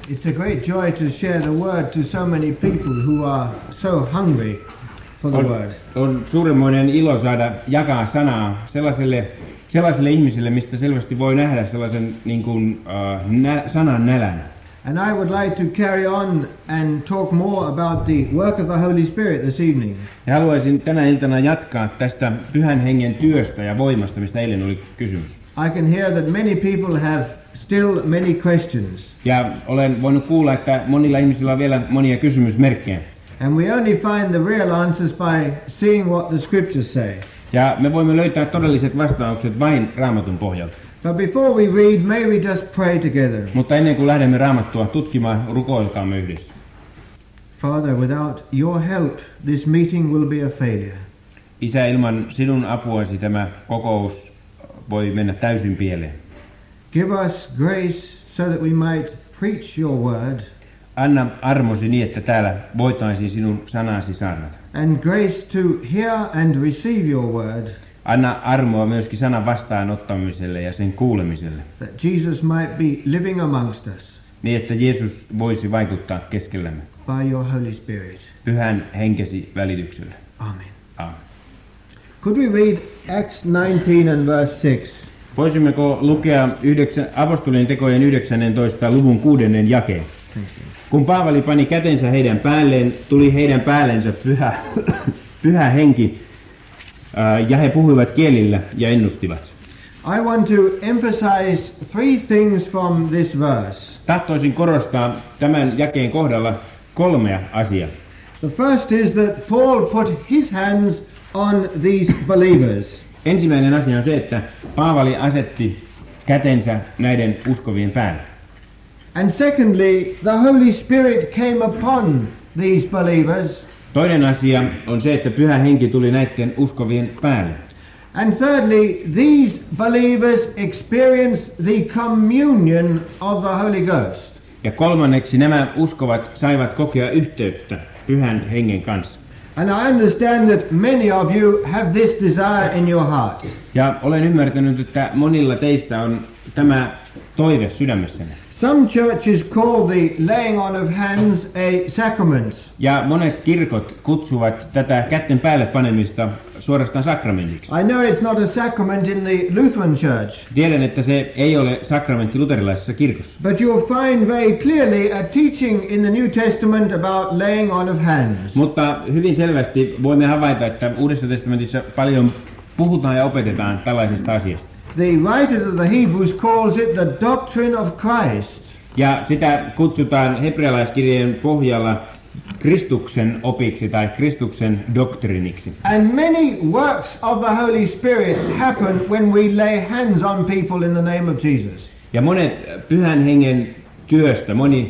It's a great joy to share the word to so many people who are so hungry for the word. On suuremmoinen ilo saada jakaa sanaa sellaisille ihmisille, mistä selvästi voi nähdä sellaisen niin kuin, sanan nälän. And I would like to carry on and talk more about the work of the Holy Spirit this evening. Ja haluaisin tänä iltana jatkaa tästä Pyhän Hengen työstä ja voimasta, mistä eilen oli kysymys. I can hear that many people have still many questions. Ja olen voinut kuulla, että monilla ihmisillä on vielä monia kysymysmerkkejä. And we only find the real answers by seeing what the scriptures say. Ja me voimme löytää todelliset vastaukset vain Raamatun pohjalta. But before we read, may we just pray together. Mutta ennen kuin lähdemme Raamattua tutkimaan, rukoilkaamme yhdessä. Father, without your help, this meeting will be a failure. Isä, ilman sinun apuasi tämä kokous voi mennä täysin pieleen. Give us grace so that we might preach your word. Anna armosi niin, että täällä voitaisiin sinun sanasi saarnata. And grace to hear and receive your word. Anna armoa myöskin sanan vastaanottamiselle ja sen kuulemiselle. That Jesus might be living amongst us. Niin, että Jeesus voisi vaikuttaa keskellämme. By your Holy Spirit. Pyhän henkesi välityksellä. Amen. Amen. Could we read Acts 19 and verse 6? Voisimmeko lukea apostolien tekojen 19. luvun 6. jakeen? Kun Paavali pani kätensä heidän päälleen, tuli heidän päällensä pyhä henki, ja he puhuivat kielillä ja ennustivat. I want to emphasize three things from this verse. Tahtoisin korostaa tämän jakeen kohdalla 3 asiaa. The first is that Paul put his hands on these believers. Ensimmäinen asia on se, että Paavali asetti kätensä näiden uskovien päälle. And secondly, the Holy Spirit came upon these believers. Toinen asia on se, että Pyhä Henki tuli näiden uskovien päälle. And thirdly, these believers experienced the communion of the Holy Ghost. Ja kolmanneksi nämä uskovat saivat kokea yhteyttä Pyhän Hengen kanssa. And I understand that many of you have this desire in your heart. Ja olen ymmärtänyt, että monilla teistä on tämä toive sydämessänne. Some churches call the laying on of hands a sacrament. Ja monet kirkot kutsuvat tätä kätten päälle panemista suorastaan sakramentiksi. I know it's not a sacrament in the Lutheran Church. Tiedän, että se ei ole sakramentti luterilaisessa kirkossa. But you'll find very clearly a teaching in the New Testament about laying on of hands. Mutta hyvin selvästi voimme havaita, että Uudessa testamentissa paljon puhutaan ja opetetaan tällaisesta asiasta. The writer of the Hebrews calls it the doctrine of Christ. Ja sitä kutsutaan hebrealaiskirjeen pohjalla Kristuksen opiksi tai Kristuksen doktriiniksi. And many works of the Holy Spirit happen when we lay hands on people in the name of Jesus. Ja monet Pyhän Hengen työstä,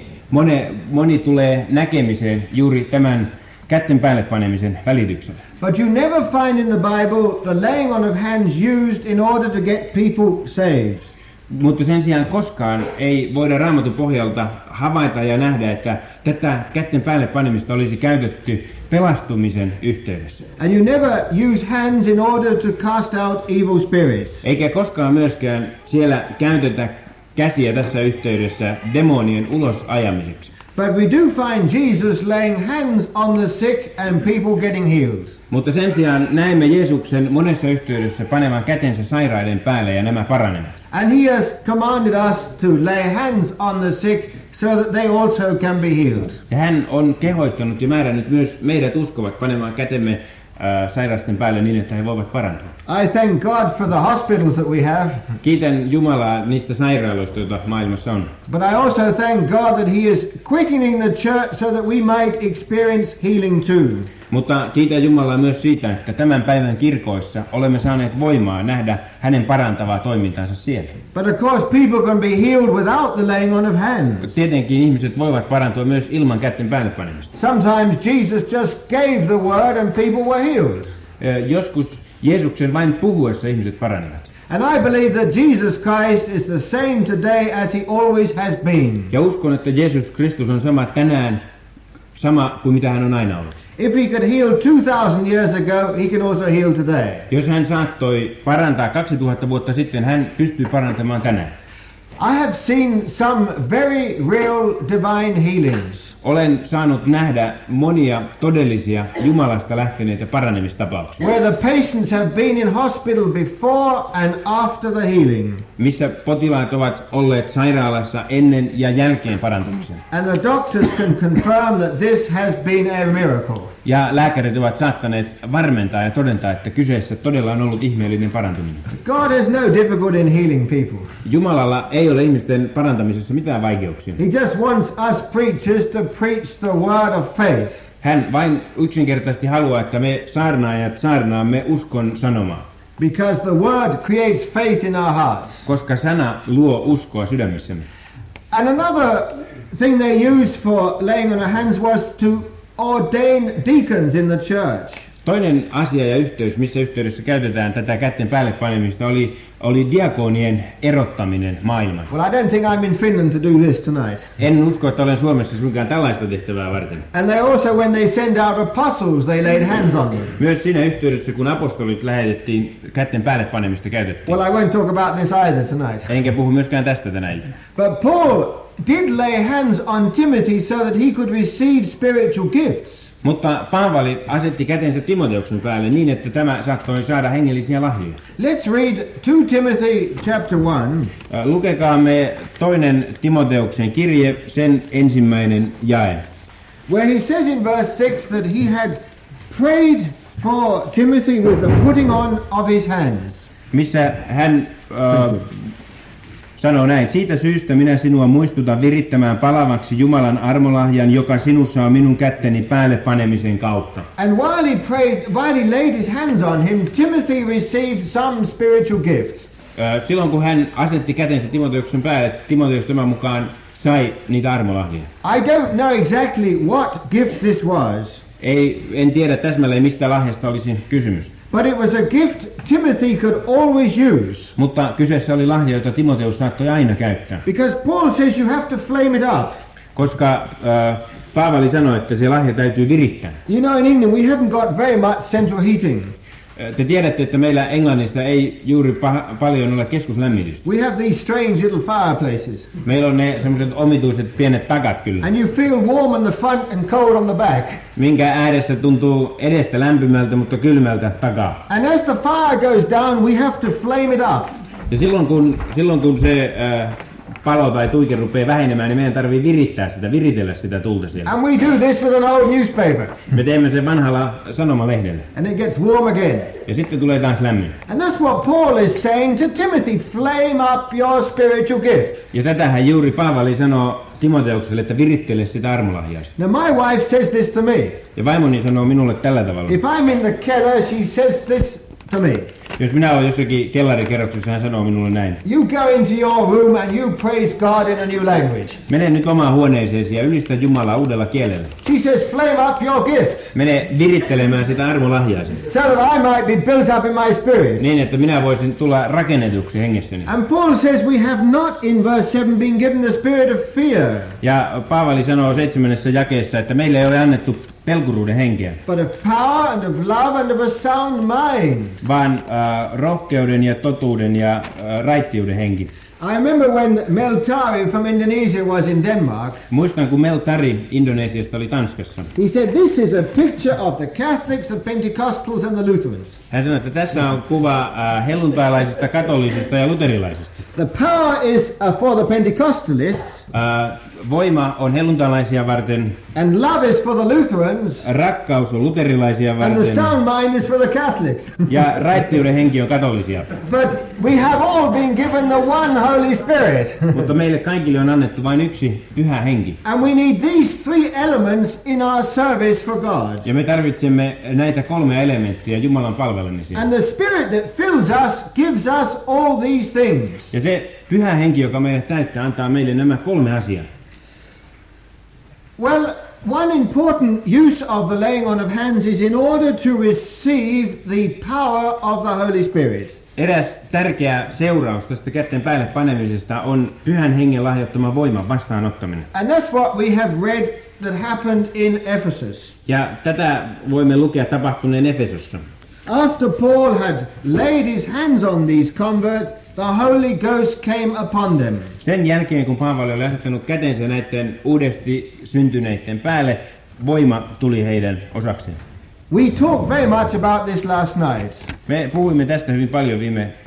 moni tulee näkemiseen juuri tämän kätten päälle panemisen välityksellä. But you never find in the Bible the laying on of hands used in order to get people saved. Mutta sen sijaan koskaan ei voida Raamatun pohjalta havaita ja nähdä, että tätä kätten päälle panemista olisi käytetty pelastumisen yhteydessä. And you never use hands in order to cast out evil spirits. Eikä koskaan myöskään siellä käytetä käsiä tässä yhteydessä demonien ulos ajamiseksi. But we do find Jesus laying hands on the sick and people getting healed. Mutta sen sijaan näemme Jeesuksen monessa yhteydessä panevan kätensä sairaiden päälle ja nämä paranevat. And he has commanded us to lay hands on the sick so that they also can be healed. Ja hän on kehottanut ja määrännyt myös meidät uskovat panemaan kätemme sairasten päälle niin, että he voivat parantua. I thank God for the hospitals that we have. Kiitän Jumalaa niistä sairaaloista, joita maailmassa on. But I also thank God that he is quickening the church so that we might experience healing too. Mutta kiitän Jumalaa myös siitä, että tämän päivän kirkoissa olemme saaneet voimaa nähdä hänen parantavaa toimintaansa siellä. But of course people can be healed without the laying on of hands. Tietenkin ihmiset voivat parantua myös ilman kätten päälle panemista. Sometimes Jesus just gave the word and people were healed. Joskus Jeesuksen vain puhuessa ihmiset paranivat. And I believe that Jesus Christ is the same today as he always has been. Ja uskon, että Jeesus Kristus on sama tänään, sama kuin mitä hän on aina ollut. If he could heal 2000 years ago, he can also heal today. Jos hän saattoi parantaa 2000 vuotta sitten, hän pystyy parantamaan tänään. I have seen some very real divine healings. Olen saanut nähdä monia todellisia Jumalasta lähteneitä paranemistapauksia, Where the patients have been in hospital before and after the healing. missä potilaat ovat olleet sairaalassa ennen ja jälkeen parantumisen. And the doctors can confirm that this has been a miracle. Ja lääkärit ovat saattaneet varmentaa ja todentaa, että kyseessä todella on ollut ihmeellinen parantuminen. God has no difficulty in healing people. Jumalalla ei ole ihmisten parantamisessa mitään vaikeuksia. He just wants us preachers to preach the word of faith. Hän vain yksinkertaisesti haluaa, että me saarnaajat saarnaamme uskon sanomaa, Because the word creates faith in our hearts. koska sana luo uskoa sydämessämme. And another thing they used for laying on of hands was to ordain deacons in the church. Toinen asia ja yhteys, missä yhteydessä käytetään tätä kätten päälle panemista, oli diakonien erottaminen maailmasta. Well, I don't think I'm in Finland to do this tonight. En usko, että olen Suomessa suinkaan tällaista tehtävää varten. And they also, when they send out apostles, they laid hands on them. Myös siinä yhteydessä, kun apostolit lähetettiin, kätten päälle panemista käytettiin. Well, I won't talk about this either tonight. Enkä puhu myöskään tästä tänä iltana. But Paul did lay hands on Timothy so that he could receive spiritual gifts. Mutta Paavali asetti kätensä Timoteuksen päälle niin, että tämä saattoi saada hengellisiä lahjoja. Let's read 2 Timothy chapter 1. Lukekaamme toinen Timoteuksen kirje, sen ensimmäinen jae. Where he says in verse 6 that he had prayed for Timothy with the putting on of his hands. Missä hän sanoo näin: siitä syystä minä sinua muistutan virittämään palavaksi Jumalan armolahjan, joka sinussa on minun kätteni päälle panemisen kautta. And while he laid his hands on him, Timothy received some spiritual gifts. Silloin kun hän asetti kätensä Timoteuksen päälle, Timoteus tämän mukaan sai niitä armolahjoja. I don't know exactly what gift this was, En tiedä täsmälleen mistä lahjasta olisi kysymys. but it was a gift Timothy could always use. Mutta kyseessä oli lahja, jota Timoteus saattoi aina käyttää. Because Paul says you have to flame it up. Koska Paavali sanoi, että se lahja täytyy virittää. You know, in England we haven't got very much central heating. Te tiedätte, että meillä Englannissa ei juuri paljon ole keskuslämmitystä. We have these strange little fireplaces. Meillä on ne semmoiset omituiset pienet takat kyllä, And you feel warm on the front and cold on the back. minkä ääressä tuntuu edestä lämpimältä, mutta kylmältä takaa. And as the fire goes down, we have to flame it up. Ja silloin kun se palo tai tuike rupeaa vähenemään, niin meidän tarvii viritellä sitä tulta siellä. And we do this with an old newspaper. Me teemme sen vanhalla sanomalehdellä. And it gets warm again. Ja sitten tulee taas lämmin. And that's what Paul is saying to Timothy. Flame up your spiritual gift. Ja tätähän juuri Paavali sanoo Timoteukselle, että virittele sitä armolahjaasi. Now my wife says this to me. Ja vaimoni sanoo minulle tällä tavalla. If I'm in the keller, she says this to me. Jos minä olen jossakin kellarikerroksessa, hän sanoo minulle näin. You go into your room and you praise God in a new language. Mene nyt omaan huoneeseesi ja ylistä Jumalaa uudella kielellä. She says flame up your gift. Mene virittelemään sitä armolahjaasi. So that I might be built up in my spirit. Niin, että minä voisin tulla rakennetuksi hengessäni. And Paul says we have not in verse 7 been given the spirit of fear. Ja Paavali sanoo 7. jakeessa, että meille ei ole annettu pelkuruuden henkeä, But of power and of love and of a sound mind. vaan rohkeuden ja totuuden ja raittiuden henki. I remember when Meltari from Indonesia was in Denmark. Muistan, kun Meltari Indonesiasta oli Tanskassa. He said this is a picture of the Catholics, the Pentecostals and the Lutherans. Hän sanoi, että tässä on kuva helluntailaisista, katolisista ja luterilaisista. The power is for the Pentecostalists. Voima on helluntalaisia varten, And love is for the Lutherans. rakkaus on luterilaisia And the varten sound mind is for the Catholics. ja raittiuden henki on katolisia. But we have all been given the one Holy Spirit. Mutta meille kaikille on annettu vain yksi pyhä henki. And we need these three elements in our service for God. Ja me tarvitsemme näitä 3 elementtiä Jumalan palvelemiseen. And the Spirit that fills us gives us all these things. Ja se pyhä henki, joka meidät täyttää, antaa meille nämä 3 asiaa. Well, one important use of the laying on of hands is in order to receive the power of the Holy Spirit. Eräs tärkeä seuraus tästä kätten päälle panemisesta on pyhän hengen lahjoittama voiman vastaanottaminen. And that's what we have read that happened in Ephesus. Ja tätä voimme lukea tapahtuneen Efesossa. After Paul had laid his hands on these converts, the Holy Ghost came upon them. Sen jälkeen, kun Paavali oli asettanut kätensä näiden uudesti syntyneiden päälle, voima tuli heidän osakseen. We talked very much about this last night. Me puhuimme tästä hyvin paljon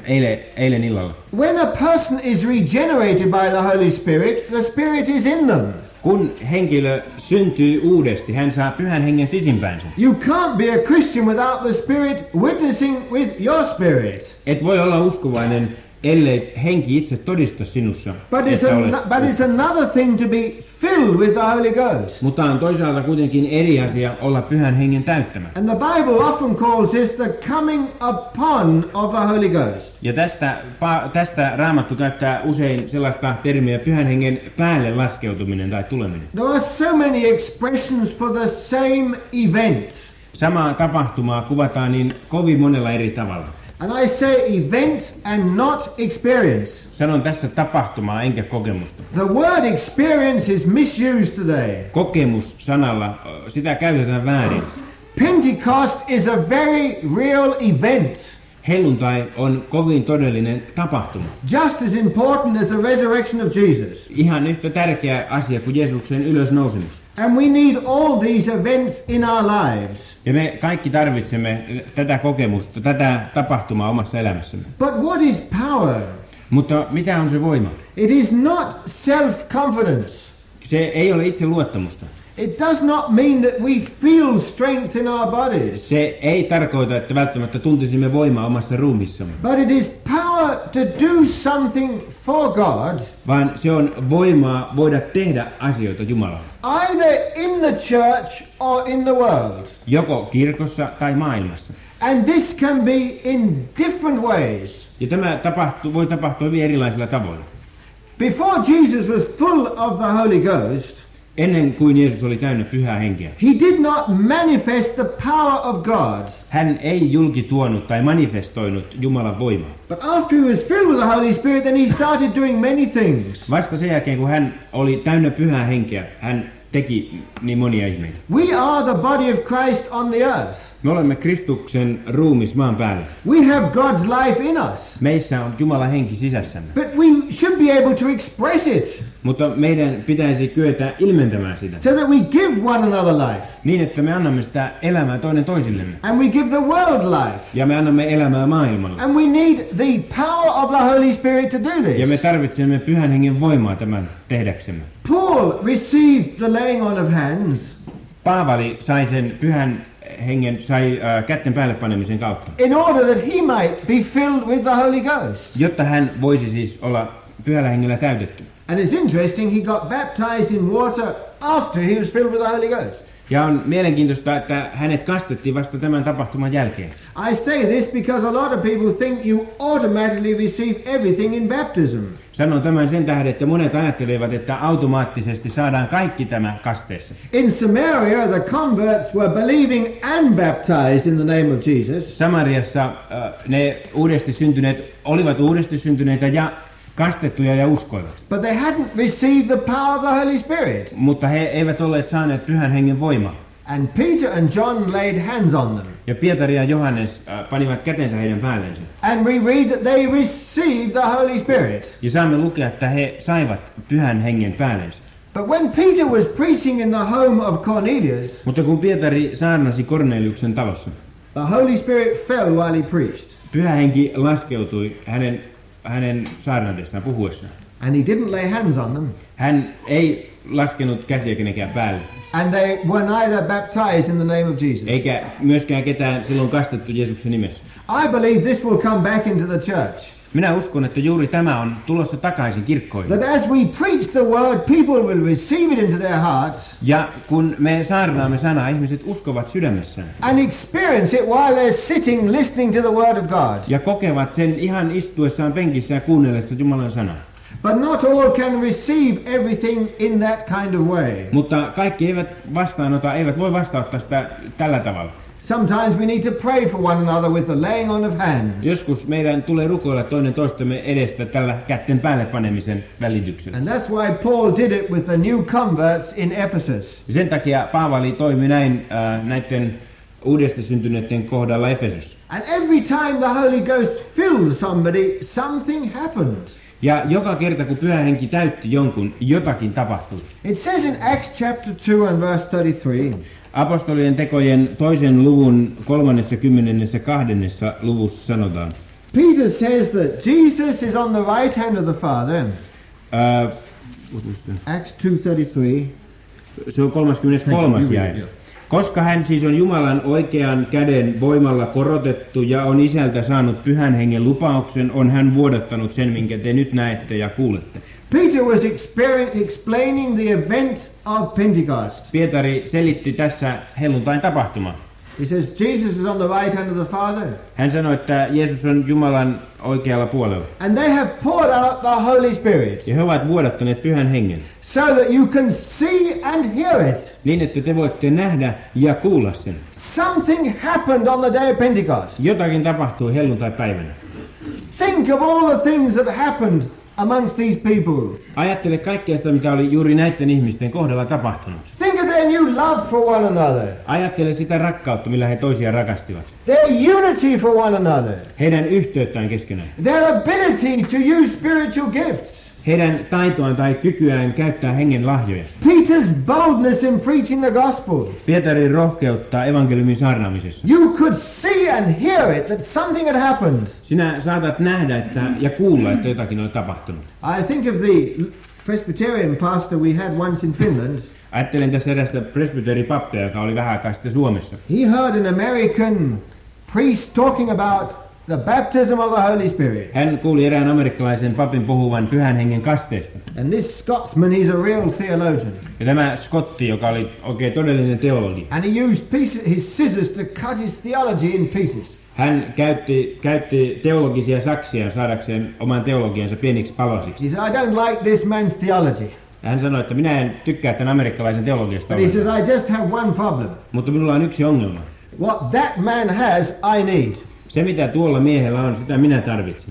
eilen illalla. When a person is regenerated by the Holy Spirit, the Spirit is in them. Kun henkilö syntyy uudesti, hän saa pyhän hengen sisimpäänsä. You can't be a Christian without the Spirit witnessing with your spirit. Et voi olla uskovainen, ellei henki itse todista sinussa. But it's another thing to be filled with the Holy Ghost. Mutta on toisaalta kuitenkin eri asia olla pyhän hengen täyttämä. And the Bible often calls this the coming upon of the Holy Ghost. Ja tästä Raamattu käyttää usein sellaista termiä pyhän hengen päälle laskeutuminen tai tuleminen. There are so many expressions for the same event. Samaa tapahtumaa kuvataan niin kovin monella eri tavalla. And I say event and not experience. Sanon tässä tapahtumaa enkä kokemusta. The word experience is misused today. Kokemus sanalla, sitä käytetään väärin. Pentecost is a very real event. Helluntai on kovin todellinen tapahtuma. Just as important as the resurrection of Jesus. Ihan yhtä tärkeä asia kuin Jeesuksen ylösnousemus. And we need all these events in our lives. Ja me kaikki tarvitsemme tätä kokemusta, tätä tapahtumaa omassa elämässämme. But what is power? Mutta mitä on se voima? It is not self-confidence. Se ei ole itse luottamusta. It does not mean that we feel strength in our bodies. Se ei tarkoita, että välttämättä tuntisimme voimaa omassa ruumissamme. But it is power to do something for God. Vaan se on voimaa voida tehdä asioita Jumalalle. Either in the church or in the world. Joko kirkossa tai maailmassa. And this can be in different ways. Ja tämä voi tapahtua hyvin erilaisilla tavoilla. Before Jesus was full of the Holy Ghost, ennen kuin Jeesus oli täynnä pyhää henkeä, he did not manifest the power of God. Hän ei julkituonut tai manifestoinut Jumalan voimaa. But after he was filled with the Holy Spirit, then he started doing many things. Vasta sen jälkeen, kun hän oli täynnä pyhää henkeä, hän teki niin monia ihmeitä. We are the body of Christ on the earth. Me olemme Kristuksen ruumis maan päällä. We have God's life in us. Meissä on Jumalan henki sisässämme. But we should be able to express it. Mutta meidän pitäisi kyetä ilmentämään sitä. So that we give one another life. Niin, että me annamme sitä elämää toinen toisillemme. And we give the world life. Ja me annamme elämää maailmalle. And we need the power of the Holy Spirit to do this. Ja me tarvitsemme pyhän hengen voimaa tämän tehdäksemme. Paul received the laying on of hands. Paavali sai sen pyhän hengen kätten päälle panemisen kautta. In order that he might be filled with the Holy Ghost. Jotta hän voisi siis olla pyhällä hengellä täytetty. And it's interesting, he got baptized in water after he was filled with the Holy Ghost. Ja on mielenkiintoista, että hänet kastettiin vasta tämän tapahtuman jälkeen. I say this because a lot of people think you automatically receive everything in baptism. Sanon tämän sen tähden, että monet ajattelevat, että automaattisesti saadaan kaikki tämä kasteessa. In Samaria, the converts were believing and baptized in the name of Jesus. Samariassa ne uudesti syntyneet olivat uudesti syntyneitä ja kastettuja ja uskoivat. But they hadn't received the power of the Holy Spirit. Mutta he eivät olleet saaneet pyhän hengen voimaa. And Peter and John laid hands on them. Ja Pietari ja Johannes panivat kätensä heidän päällensä. And we read that they received the Holy Spirit. Ja saamme lukea, että he saivat pyhän hengen päällensä. But when Peter was preaching in the home of Cornelius, mutta kun Pietari saarnasi Korneliuksen talossa, the Holy Spirit fell while he preached. Pyhä henki laskeutui hänen saarnatessaan puhuessaan. And he didn't lay hands on them. Hän ei laskenut käsiä kenenkään päälle. And they were neither baptized in the name of Jesus. Eikä myöskään ketään silloin kastettu Jeesuksen nimessä. I believe this will come back into the church. Minä uskon, että juuri tämä on tulossa takaisin kirkkoihin. That as we preach the word, people will receive it into their hearts. Ja kun me saarnaamme sanaa, ihmiset uskovat sydämessään. And experience it while they're sitting listening to the word of God. Ja kokevat sen ihan istuessaan penkissä ja kuunnellessa Jumalan sanaa. But not all can receive everything in that kind of way. Mutta kaikki eivät voi vastaanottaa sitä tällä tavalla. Sometimes we need to pray for one another with the laying on of hands. Joskus meidän tulee rukoilla toinen toistemme edestä tällä kätten päälle panemisen välityksellä. And that's why Paul did it with the new converts in Ephesus. Sen takia Paavali toimi näin näiden uudesti syntyneiden kohdalla Efesossa. And every time the Holy Ghost filled somebody, something happened. Ja joka kerta kun Pyhä Henki täytti jonkun, jotakin tapahtui. It says in Acts chapter 2 and verse 33. Apostolien tekojen 2. luvun 32. luvussa sanotaan. Peter says that Jesus is on the right hand of the Father. Acts 2:33. Se on 33. jae. Koska hän siis on Jumalan oikean käden voimalla korotettu ja on Isältä saanut Pyhän Hengen lupauksen, on hän vuodattanut sen, minkä te nyt näette ja kuulette. Peter was explaining the event of Pentecost. Pietari selitti tässä helluntain tapahtumaa. He says Jesus is on the right hand of the Father. Hän sanoi, että Jeesus on Jumalan oikealla puolella. And they have poured out the Holy Spirit. Ja he ovat vuodattaneet Pyhän Hengen. So that you can see and hear it. Niin, että te voitte nähdä ja kuulla sen. Something happened on the day of Pentecost. Jotakin tapahtui helluntai-päivänä. Think of all the things that happened amongst these people. Ajattele kaikkea sitä, mitä oli juuri näiden ihmisten kohdalla tapahtunut. Think of their new love for one another. Ajattele sitä rakkautta, millä he toisiaan rakastivat. Their unity for one another. Heidän yhteyttään keskenään. Their ability to use spiritual gifts. Heidän taitoaan tai kykyään käyttää hengen lahjoja. Peter's boldness in preaching the gospel. Pietarin rohkeutta evankeliumin saarnaamisessa. You could see and hear it that something had happened. Sinä saatat nähdä ja kuulla, että jotakin on tapahtunut. I think of the Presbyterian pastor we had once in Finland. Ajattelen tässä erästä presbyteripappia, joka oli vähän aikaa sitten Suomessa. He heard an American priest talking about the baptism of the Holy Spirit. Hän kuuli erään amerikkalaisen papin puhuvan Pyhän Hengen kasteesta. And this Scotsman, he's a real theologian. Ja tämä Skotti, joka oli oikein todellinen teologi. And he used his scissors to cut his theology in pieces. Hän käytti teologisia saksia saadakseen oman teologiansa pieniksi palasiksi. He said, I don't like this man's theology. Hän sanoi, että minä en tykkää tämän amerikkalaisen teologiasta. But he says, I just have one problem. Mutta minulla on yksi ongelma. What that man has, I need. Se mitä tuolla miehellä on, sitä minä tarvitsen.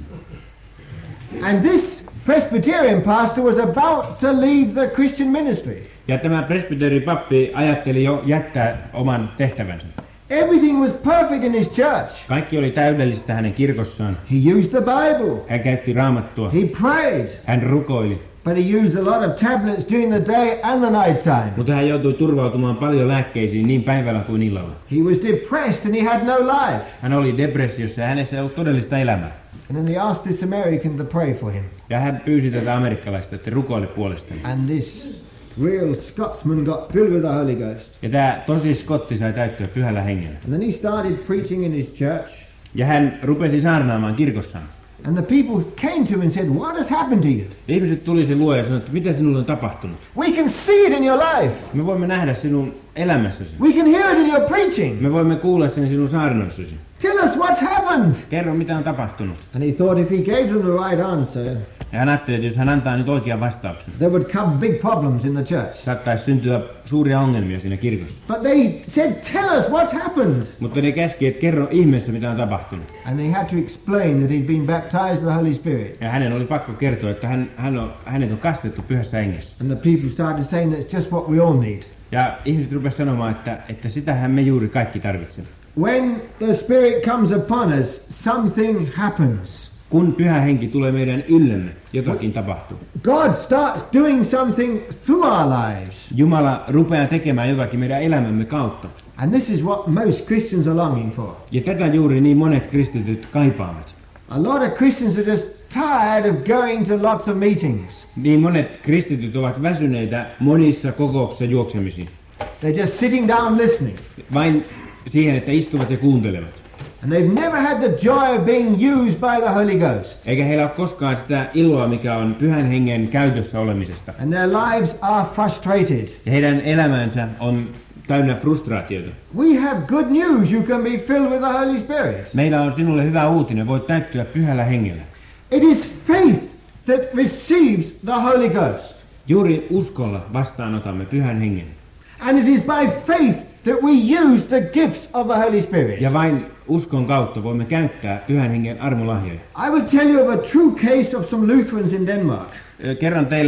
And this Presbyterian pastor was about to leave the Christian ministry. Ja tämä presbyteripappi ajatteli jo jättää oman tehtävänsä. Everything was perfect in his church. Kaikki oli täydellistä hänen kirkossaan. He used the Bible. Hän käytti raamattua. He prayed. Hän rukoili. But he used a lot of tablets during the day and the night time. Mutta hän joutui turvautumaan paljon lääkkeisiin niin päivällä kuin illalla. He was depressed and he had no life. Hän oli depressiossa ja hänessä ei ollut todellista elämää. And then he asked this American to pray for him. Ja hän pyysi tätä amerikkalaista, että rukoile puolestaan. And this real Scotsman got filled with the Holy Ghost. Ja tämä tosi skotti sai täyttyä Pyhällä Hengellä. And then he started preaching in his church. Ja hän rupesi saarnaamaan kirkossaan. And the people came to him and said, what has happened to you? Ihmiset tuli sen luo ja sanoi, että mitä sinulle on tapahtunut. We can see it in your life. Me voimme nähdä sinun elämässäsi. We can hear it in your preaching. Me voimme kuulla sen sinun saarnoissasi. Tell us what's happened. Kerro, mitä on tapahtunut. And he thought if he gave them the right answer, Ja hän ajatteli, että jos hän antaa nyt oikean vastauksen, there would come big problems in the church. saattaisi syntyä suuria ongelmia siinä kirkossa. But they said, tell us what's happened. Mutta ne käski, että kerro ihmeessä, mitä on tapahtunut. And they had to explain that he'd been baptized with the Holy Spirit. Ja hänen oli pakko kertoa, että hänet on kastettu Pyhässä Hengessä. And the people started saying that's just what we all need. Ja ihmiset rupesivat sanomaan, että sitähän me juuri kaikki tarvitsemme. When the Spirit comes upon us, something happens. Kun Pyhä Henki tulee meidän yllemme, jotakin tapahtuu. God starts doing something through our lives. Jumala rupeaa tekemään jotakin meidän elämämme kautta. And this is what most Christians are longing for. Ja tätä juuri niin monet kristityt kaipaavat. A lot of Christians are just tired of going to lots of meetings. Niin monet kristityt ovat väsyneitä monissa kokouksissa juoksemisiin. They're just sitting down listening. Vain siihen, että istuvat ja kuuntelevat. And they've never had the joy of being used by the Holy Ghost. Eikä heillä ole koskaan sitä iloa, mikä on Pyhän Hengen käytössä olemisesta. And their lives are frustrated. Ja heidän elämänsä on täynnä frustraatiota. We have good news. You can be filled with the Holy Spirit. Meillä on sinulle hyvä uutinen. Voit täyttyä Pyhällä Hengellä. It is faith that receives the Holy Ghost. Juuri uskolla vastaanotamme Pyhän Hengen. And it is by faith that we use the gifts of the Holy Spirit. Ja vain uskon kautta voimme käyttää Pyhän Hengen armolahjoja. I will tell you of a true case of some Lutherans in Denmark. Kerron teille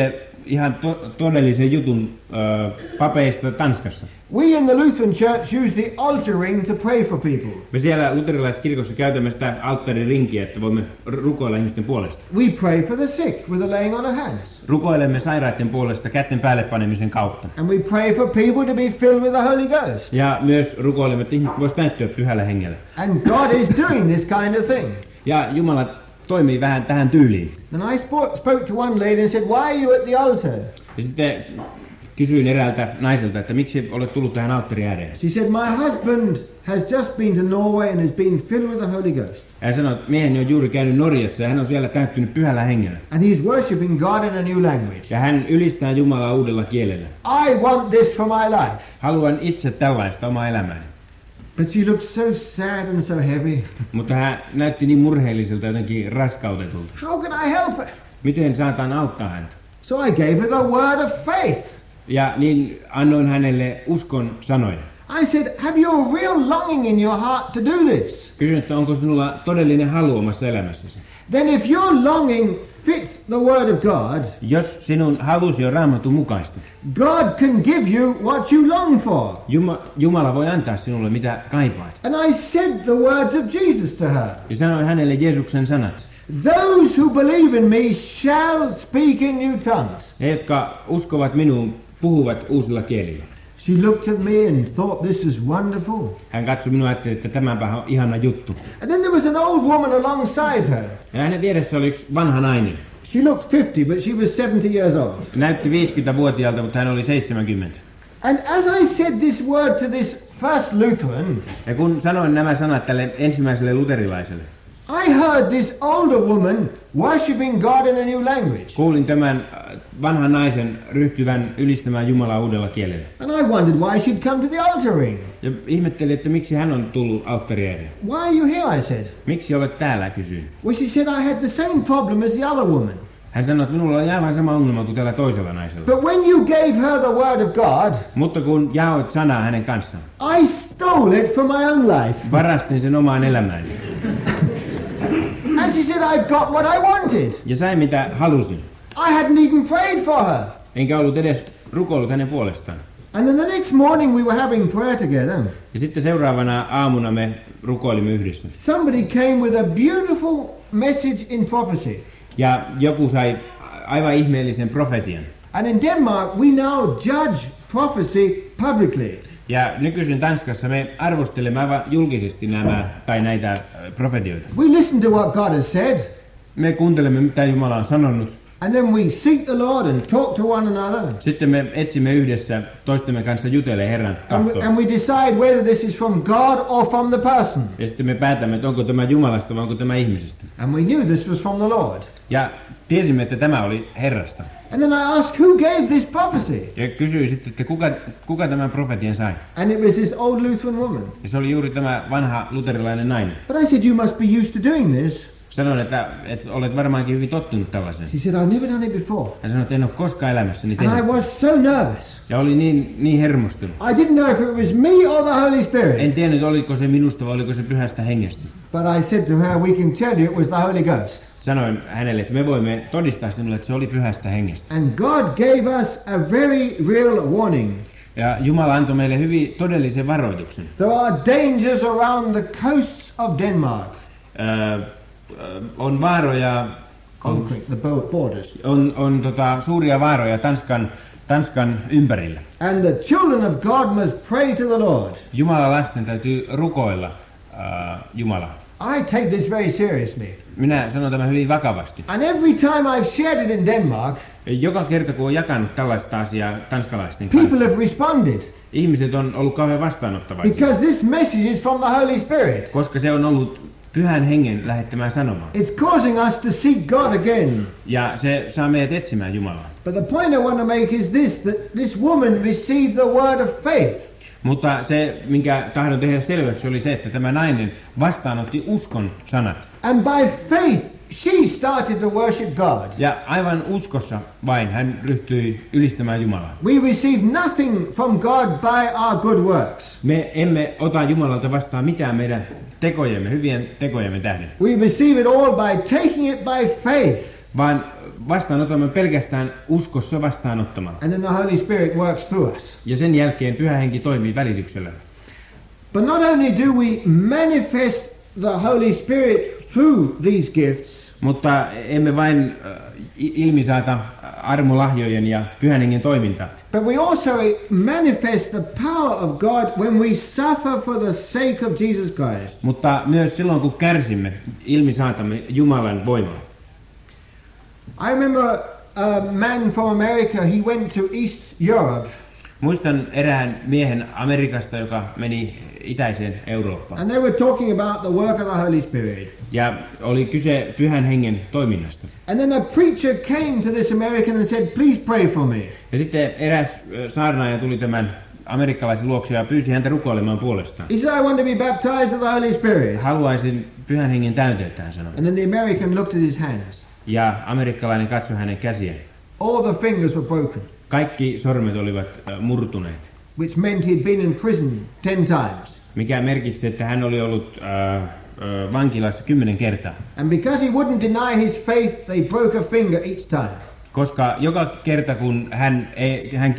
ihan todellisen jutun papeista Tanskassa. We in the Lutheran Church use the altar ring to pray for people. Me siellä luterilaisessa kirkossa käytämme sitä alttaririnkiä, että voimme rukoilla ihmisten puolesta. We pray for the sick with the laying on of hands. Rukoilemme sairaiden puolesta kätten päälle panemisen kautta. And we pray for people to be filled with the Holy Ghost. Ja myös rukoilemme, että ihmiset voisivat täyttyä pyhällä hengellä. And God is doing this kind of thing. Ja Jumala toimii vähän tähän tyyliin. Then I spoke to one lady and said, why are you at the altar? Ja sitten kysyin eräältä naiselta, että miksi olet tullut tähän alttarin ääreen. She said, my husband has just been to Norway and has been filled with the Holy Ghost. Hän sanoi, että mieheni on juuri käynyt Norjassa ja hän on siellä täyttynyt pyhällä hengellä. And he's worshipping God in a new language. Ja hän ylistää Jumalaa uudella kielellä. I want this for my life. Haluan itse tällaista omaa elämääni. But she looked so sad and so heavy. Mutta hän näytti niin murheelliselta, jotenkin raskautetulta. How can I help her? Miten saatan auttaa häntä? So I gave her the word of faith. Ja niin annoin hänelle uskon sanoja. I said, have you a real longing in your heart to do this? Kysyin, että onko sinulla todellinen halu omassa elämässäsi? Then if your longing fits the word of God, Jos sinun halusi on Raamatun mukaista, God can give you what you long for. Jumala voi antaa sinulle mitä kaipaat. And I said the words of Jesus to her. Ja sanoin hänelle Jeesuksen sanat. Those who believe in me shall speak in new tongues. He, jotka uskovat minuun, puhuvat uusilla kielillä. She looked at me and thought this was wonderful. Hän katsoi minua ja ajatteli, että tämäpä on ihana juttu. And then there was an old woman alongside her. Ja hänen vieressä oli yksi vanha nainen. She looked 50, but she was 70 years old. Näytti 50-vuotiaalta, mutta hän oli 70. And as I said this word to this first Lutheran, Ja kun sanoin nämä sanat tälle ensimmäiselle luterilaiselle, I heard this older woman worshipping God in a new language. kuulin tämän vanhan naisen ryhtyvän ylistämään Jumalaa uudella kielellä. And I wondered why she'd come to the altar ring. Ja ihmettelin, että miksi hän on tullut alttarin ääreen. Why are you here, I said. Miksi olet täällä, kysyin. Well, she said, I had the same problem as the other woman. Hän sanoi, että minulla oli aivan sama ongelma kuin tällä toisella naisella. But when you gave her the word of God, Mutta kun jaoit sanaa hänen kanssaan, I stole it for my own life. varastin sen omaan elämääni. And she said, I've got what I wanted. Ja sain mitä halusin. I hadn't even prayed for her. Enkä ollut edes rukoillut hänen puolestaan. And then the next morning we were having prayer together. Ja sitten seuraavana aamuna me rukoilimme yhdessä. Somebody came with a beautiful message in prophecy. Ja joku sai aivan ihmeellisen profetian. And in Denmark we now judge prophecy publicly. Ja nykyisin Tanskassa me arvostelemme aivan julkisesti näitä profetioita. We listen to what God has said. Me kuuntelemme mitä Jumala on sanonut. And then we seek the Lord and talk to one another. Sitten me etsimme yhdessä toistemme kanssa jutelee Herran tahtoa. And we decide whether this is from God or from the person. Ja sitten me päätämme, että onko tämä Jumalasta vai onko tämä ihmisestä. And we knew this was from the Lord. Ja tiesimme, että tämä oli Herrasta. And then I asked, who gave this prophecy? Ja kysyin sitten, että kuka tämän profetian sai. And it was this old Lutheran woman. Ja se oli juuri tämä vanha luterilainen nainen. But I said, you must be used to doing this. Sanoin, että olet varmaankin hyvin tottunut tällaiseen. She said, I've never done it before. Hän sanoi, että en ole koskaan elämässäni And I tehnyt. was so nervous. Ja oli niin hermostunut. I didn't know if it was me or the Holy En Spirit. tiennyt, oliko se minusta vai oliko se pyhästä hengestä. But I said to her, we can tell you it was the Holy Ghost. Sanoin hänelle, että me voimme todistaa sinulle, että se oli pyhästä hengestä. And God gave us a very real warning. Ja Jumala antoi meille hyvin todellisen varoituksen. There are dangers around the coasts of Denmark. On vaaroja, The borders. on suuria vaaroja Tanskan ympärillä. And the children of God must pray to the Lord. Jumalan lasten täytyy rukoilla Jumalaa. I take this very seriously. Minä sanon tämän hyvin vakavasti. And every time I've shared it in Denmark, Joka kerta kun olen jakanut tällaista asiaa tanskalaisten kanssa, people have responded. ihmiset on ollut kauhean vastaanottavaisia, Because this message is from the Holy Spirit. koska se on ollut pyhän hengen lähettämään sanomaan. It's causing us to seek God again. Ja se saa meidät etsimään Jumalaa. But the point I want to make is this, that this woman received the word of faith. Mutta se, minkä tahdon tehdä selväksi, oli se, että tämä nainen vastaanotti uskon sanat. And by faith, she started to worship God. Ja aivan uskossa vain hän ryhtyi ylistämään Jumalaa. We receive nothing from God by our good works. Me emme ota Jumalalta vastaan mitään meidän tekojemme, hyvien tekojemme tähden. We receive it all by taking it by faith. vaan vastaanotamme pelkästään uskossa vastaanottamalla. And then the Holy Spirit works through us. Ja sen jälkeen Pyhä Henki toimii välityksellä. But not only do we manifest the Holy Spirit through these gifts, Mutta emme vain ilmisaata armolahjojen ja Pyhän Hengen toimintaa, but we also manifest the power of God when we suffer for the sake of Jesus Christ. mutta myös silloin kun kärsimme, ilmisaatamme Jumalan voimaa. I remember a man from America, he went to East Europe, Muistan erään miehen Amerikasta, joka meni itäiseen Eurooppaan. and they were talking about the work of the Holy Spirit. Ja oli kyse Pyhän Hengen toiminnasta. And then a preacher came to this American and said, please pray for me. Ja sitten eräs saarnaaja tuli tämän amerikkalaisen luokse ja pyysi häntä rukoilemaan puolestaan. He said, I want to be baptized of the Holy Spirit. Haluaisin Pyhän Hengen täyteyttä, hän sanoi. And then the American looked at his hands. Ja amerikkalainen katsoi hänen käsiään. All the fingers were broken, Kaikki sormet olivat murtuneet, which meant he'd been in prison 10 times. mikä merkitsi, että hän oli ollut vankilassa 10 kertaa. And because he wouldn't deny his faith, they broke a finger each time. Koska joka kerta kun hän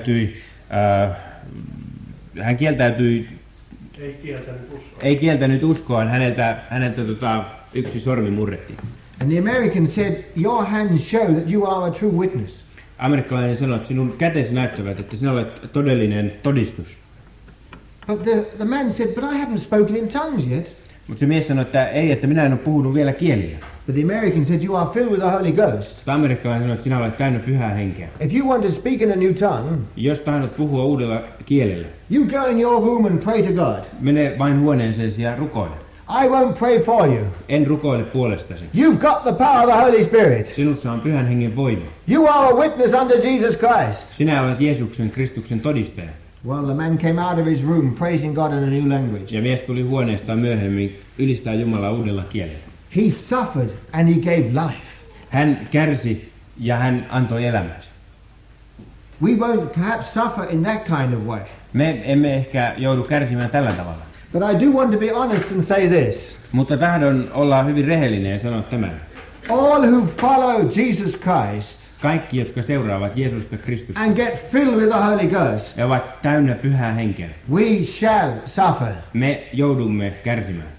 kieltäytyi ei kieltänyt uskoaan, häneltä yksi sormi murrettiin. And the American said, your hands show that you are a true witness. Amerikkalainen sanoi, että sinun kätesi näyttävät, että sinä olet todellinen todistus. But the man said, but I haven't spoken in tongues yet. Mutta se mies sanoi, että ei, että minä en ole puhunut vielä kieliä. But the American said, you are filled with the Holy Ghost. Mutta amerikkalainen sanoi, että sinä olet täynnä Pyhää Henkeä. If you want to speak in a new tongue, Jos tahdot puhua uudella kielellä, you go in your room and pray to God. mene vain huoneeseesi ja rukoile. I won't pray for you. En rukoile puolestasi. You've got the power of the Holy Spirit. Sinussa on Pyhän Hengen voima. You are a witness unto Jesus Christ. Sinä olet Jeesuksen Kristuksen todistaja. Well, the man came out of his room praising God in a new language. Ja mies tuli huoneestaan myöhemmin ylistää Jumalaa uudella kielellä. He suffered and he gave life. Hän kärsi ja hän antoi elämänsä. We won't perhaps suffer in that kind of way. Me emme ehkä joudu kärsimään tällä tavalla. But I do want to be honest and say this. Mutta tahdon olla hyvin rehellinen ja sanoa tämän. All who follow Jesus Christ Kaikki, jotka seuraavat Jeesusta Kristusta and get filled with the Holy Ghost, ja ovat täynnä Pyhää Henkeä, we shall suffer. me joudumme kärsimään.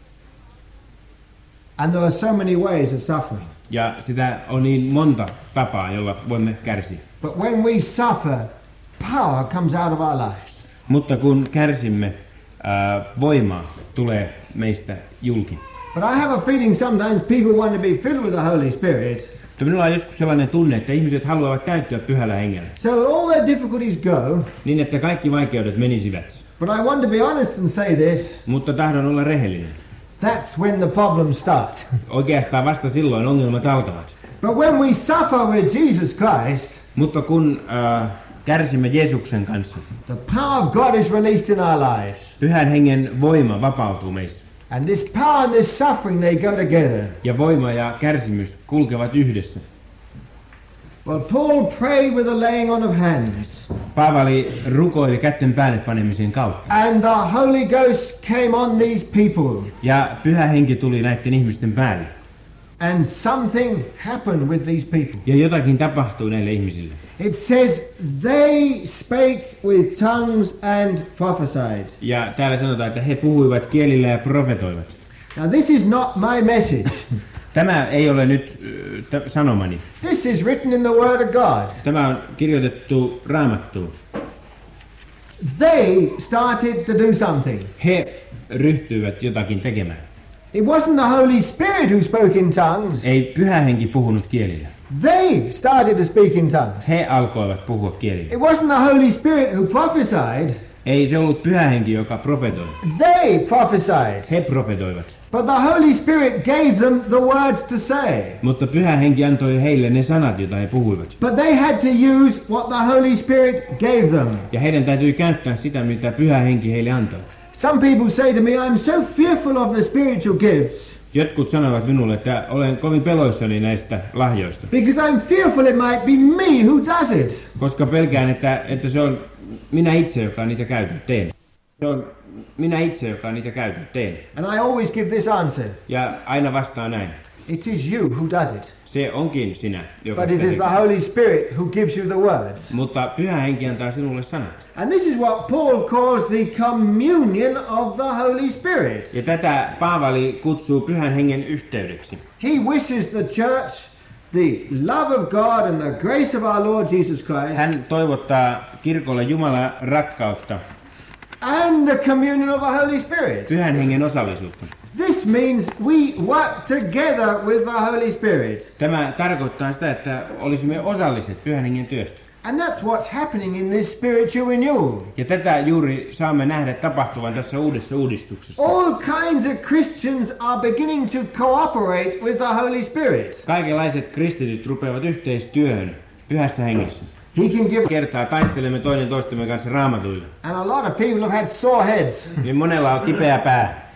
And there are so many ways of suffering. Ja sitä on niin monta tapaa, jolla voimme kärsiä. But when we suffer, power comes out of our lives. Mutta kun kärsimme, voima tulee meistä julki. But I have a feeling sometimes people want to be filled with the Holy Spirit, Mutta minulla on joskus sellainen tunne, että ihmiset haluavat täyttyä Pyhällä Hengellä, so that all their difficulties go. niin että kaikki vaikeudet menisivät. But I want to be honest and say this. Mutta tahdon olla rehellinen. That's when the problems start. Oikeastaan vasta silloin ongelmat alkavat. But when we suffer with Jesus Christ, Mutta kun kärsimme Jeesuksen kanssa, the power of God is released in our lives. Pyhän Hengen voima vapautuu meissä. And this power and this suffering, they go together. Ja voima ja kärsimys kulkevat yhdessä. Well, Paul prayed with the laying on of hands. Paavali rukoili kätten päälle panemisen kautta. And the Holy Ghost came on these people. Ja Pyhä Henki tuli näiden ihmisten päälle. And something happened with these people. Ja jotakin tapahtui näille ihmisille. It says, they spake with tongues and prophesied. Ja täällä sanotaan, että he puhuivat kielillä ja profetoivat. Now this is not my message. Tämä ei ole nyt sanomani. This is written in the Word of God. Tämä on kirjoitettu Raamattuun. They started to do something. He ryhtyivät jotakin tekemään. It wasn't the Holy Spirit who spoke in tongues. Ei Pyhä Henki puhunut kielillä. They started to speak in tongues. He alkoivat puhua kielillä. It wasn't the Holy Spirit who prophesied. Ei se ollut Pyhä Henki, joka profetoi. They prophesied. He profetoivat. But the Holy Spirit gave them the words to say. Mutta Pyhä Henki antoi heille ne sanat, joita he puhuivat. But they had to use what the Holy Spirit gave them. Ja heidän täytyy käyttää sitä, mitä Pyhä Henki heille antoi. Some people say to me, I'm so fearful of the spiritual gifts. Jotkut sanovat minulle, että olen kovin peloissani näistä lahjoista. Because I'm fearful it might be me who does it. Koska pelkään, että se on minä itse, joka niitä teen. Se on minä itse, joka niitä teen. And I always give this answer. Ja aina vastaan näin. It is you who does it. Se onkin sinä, joka But it sitä is the tekee. Holy Spirit who gives you the words. Mutta Pyhä Henki antaa sinulle sanat. And this is what Paul calls the communion of the Holy Spirit. Ja tätä Paavali kutsuu Pyhän Hengen yhteydeksi. He wishes the church the love of God and the grace of our Lord Jesus Christ Hän toivottaa kirkolle Jumalan rakkautta, and the communion of the Holy Spirit. Pyhän Hengen osallisuutta. This means we work together with the Holy Spirit. Tämä tarkoittaa sitä, että olisimme osalliset Pyhän Hengen työstä. And that's what's happening in this spiritual renewal. Ja tätä juuri saamme nähdä tapahtuvan tässä uudessa uudistuksessa. All kinds of Christians are beginning to cooperate with the Holy Spirit. Kaikenlaiset kristityt rupeavat yhteistyöhön Pyhässä Hengessä. He can give, Kertaa taistelemme toinen toistemme kanssa raamatuilla. and a lot of people have had sore heads. Niin monella on kipeä pää.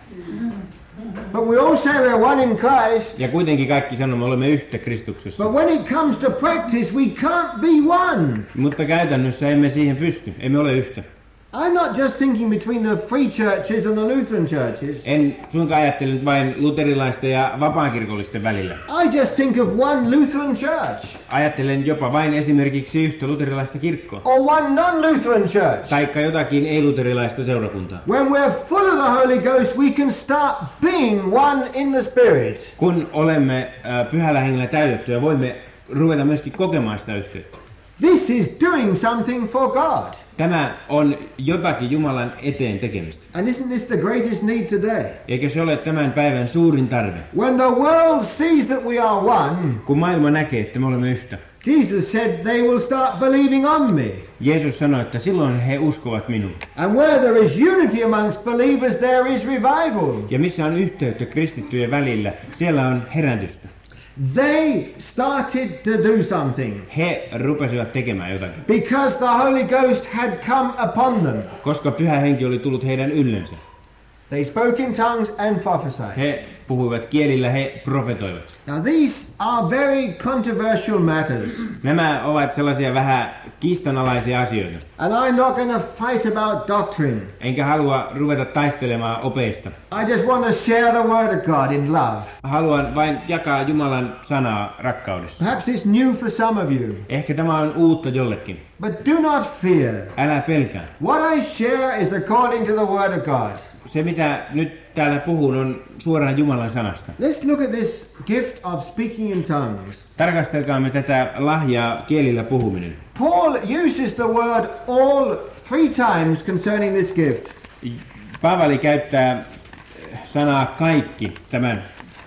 But we all say we're one in Christ. Ja kuitenkin kaikki sanomme, olemme yhtä Kristuksessa. But when it comes to practice, we can't be one. Mutta käytännössä emme siihen pysty. Emme ole yhtä. I'm not just thinking between the free churches and the Lutheran churches. En suinkaan ajattele nyt vain luterilaisten ja vapaakirkollisten välillä. I just think of one Lutheran church Ajattelen jopa vain esimerkiksi yhtä luterilaista kirkkoa. or one non-Lutheran church. Taikka jotakin ei-luterilaista seurakuntaa. When we're full of the Holy Ghost, we can start being one in the Spirit. Kun olemme Pyhällä Hengellä täytettyjä, voimme ruveta myöskin kokemaan sitä yhteyttä. This is doing something for God. Tämä on jotakin Jumalan eteen tekemistä. And isn't this the greatest need today? Eikä se ole tämän päivän suurin tarve? When the world sees that we are one, Kun maailma näkee, että me olemme yhtä. Jesus said they will start believing on me. Jeesus sanoi, että silloin he uskovat minuun. And where there is unity amongst believers, there is revival. Ja missä on yhteyttä kristittyjen välillä, siellä on herätystä. They started to do something He rupesivat tekemään jotakin, because the Holy Ghost had come upon them. koska Pyhä Henki oli tullut heidän yllensä. They spoke in tongues and prophesied. He puhuivat kielillä, he profetoivat. Now these are very controversial matters. Nämä ovat sellaisia vähän kiistanalaisia asioita. And I'm not going to fight about doctrine. Enkä halua ruveta taistelemaan opeista. I just want to share the word of God in love. Haluan vain jakaa Jumalan sanaa rakkaudessa. Perhaps it's new for some of you. Ehkä tämä on uutta jollekin. But do not fear. Älä pelkää. What I share is according to the word of God. Se mitä nyt täällä puhun on suoraan Jumalan sanasta. Let's look at this gift of speaking in tongues. Tarkastelkaamme tätä lahjaa kielillä puhuminen. Paul uses the word all 3 times concerning this gift. Paavali käyttää sanaa kaikki tämän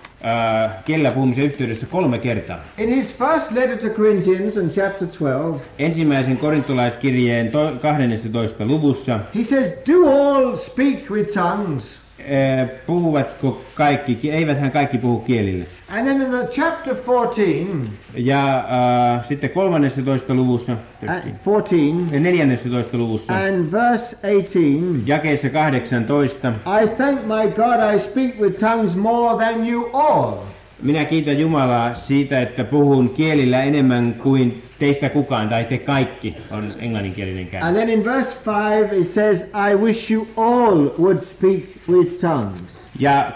kielillä puhumisen yhteydessä 3 kertaa. In his first letter to Corinthians in chapter 12, Ensimmäisen korintolaiskirjeen 12. luvussa he says, "Do all speak with tongues." puhuvatko kaikki, eiväthän kaikki puhu kielillä. And then in the chapter 14, Ja sitten 13. luvussa, 14 14. luvussa, and verse 18, jakeessa 18, I thank my God I speak with tongues more than you all. minä kiitän Jumalaa siitä, että puhun kielillä enemmän kuin teistä kukaan, tai te kaikki, on englanninkielinen käännös. And then in verse 5 it says, I wish you all would speak with tongues. Ja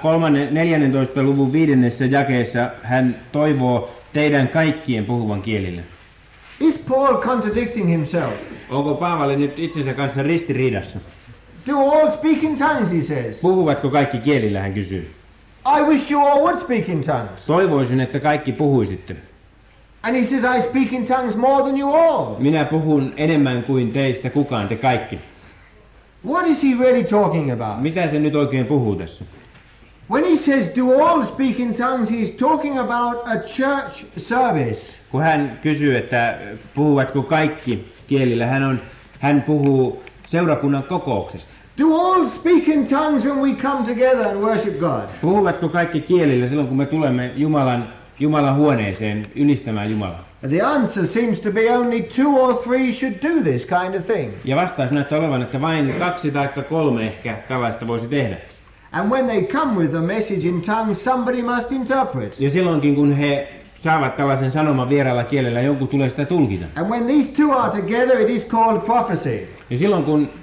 14. luvun 5. jakeessa hän toivoo teidän kaikkien puhuvan kielillä. Is Paul contradicting himself? Onko Paavali nyt itsensä kanssa ristiriidassa? Do all speak in tongues, he says. Puhuvatko kaikki kielillä, hän kysyy. I wish you all would speak in tongues. Toivoisin, että kaikki puhuisitte. And he says, I speak in tongues more than you all. Minä puhun enemmän kuin teistä kukaan, te kaikki. What is he really talking about? Mitä se nyt oikein puhuu tässä? When he says, do all speak in tongues, he's talking about a church service. Kun hän kysyy, että puhuvatko kaikki kielillä, hän puhuu seurakunnan kokouksesta. Do all speak in tongues when we come together and worship God? Puhuvatko kaikki kielillä silloin, kun me tulemme Jumalan huoneeseen ylistämään Jumalaa? The answer seems to be only 2 or 3 should do this kind of thing. Ja vastaus näyttää olevan, että vain 2 tai 3 ehkä tällaista voisi tehdä. And when they come with a message in tongues, somebody must interpret. Ja silloinkin, kun he saavat tällaisen sanoman vieraalla kielellä, jonkun tulee sitä tulkita. And when these 2 are together, it is called prophecy. Ja silloin, kun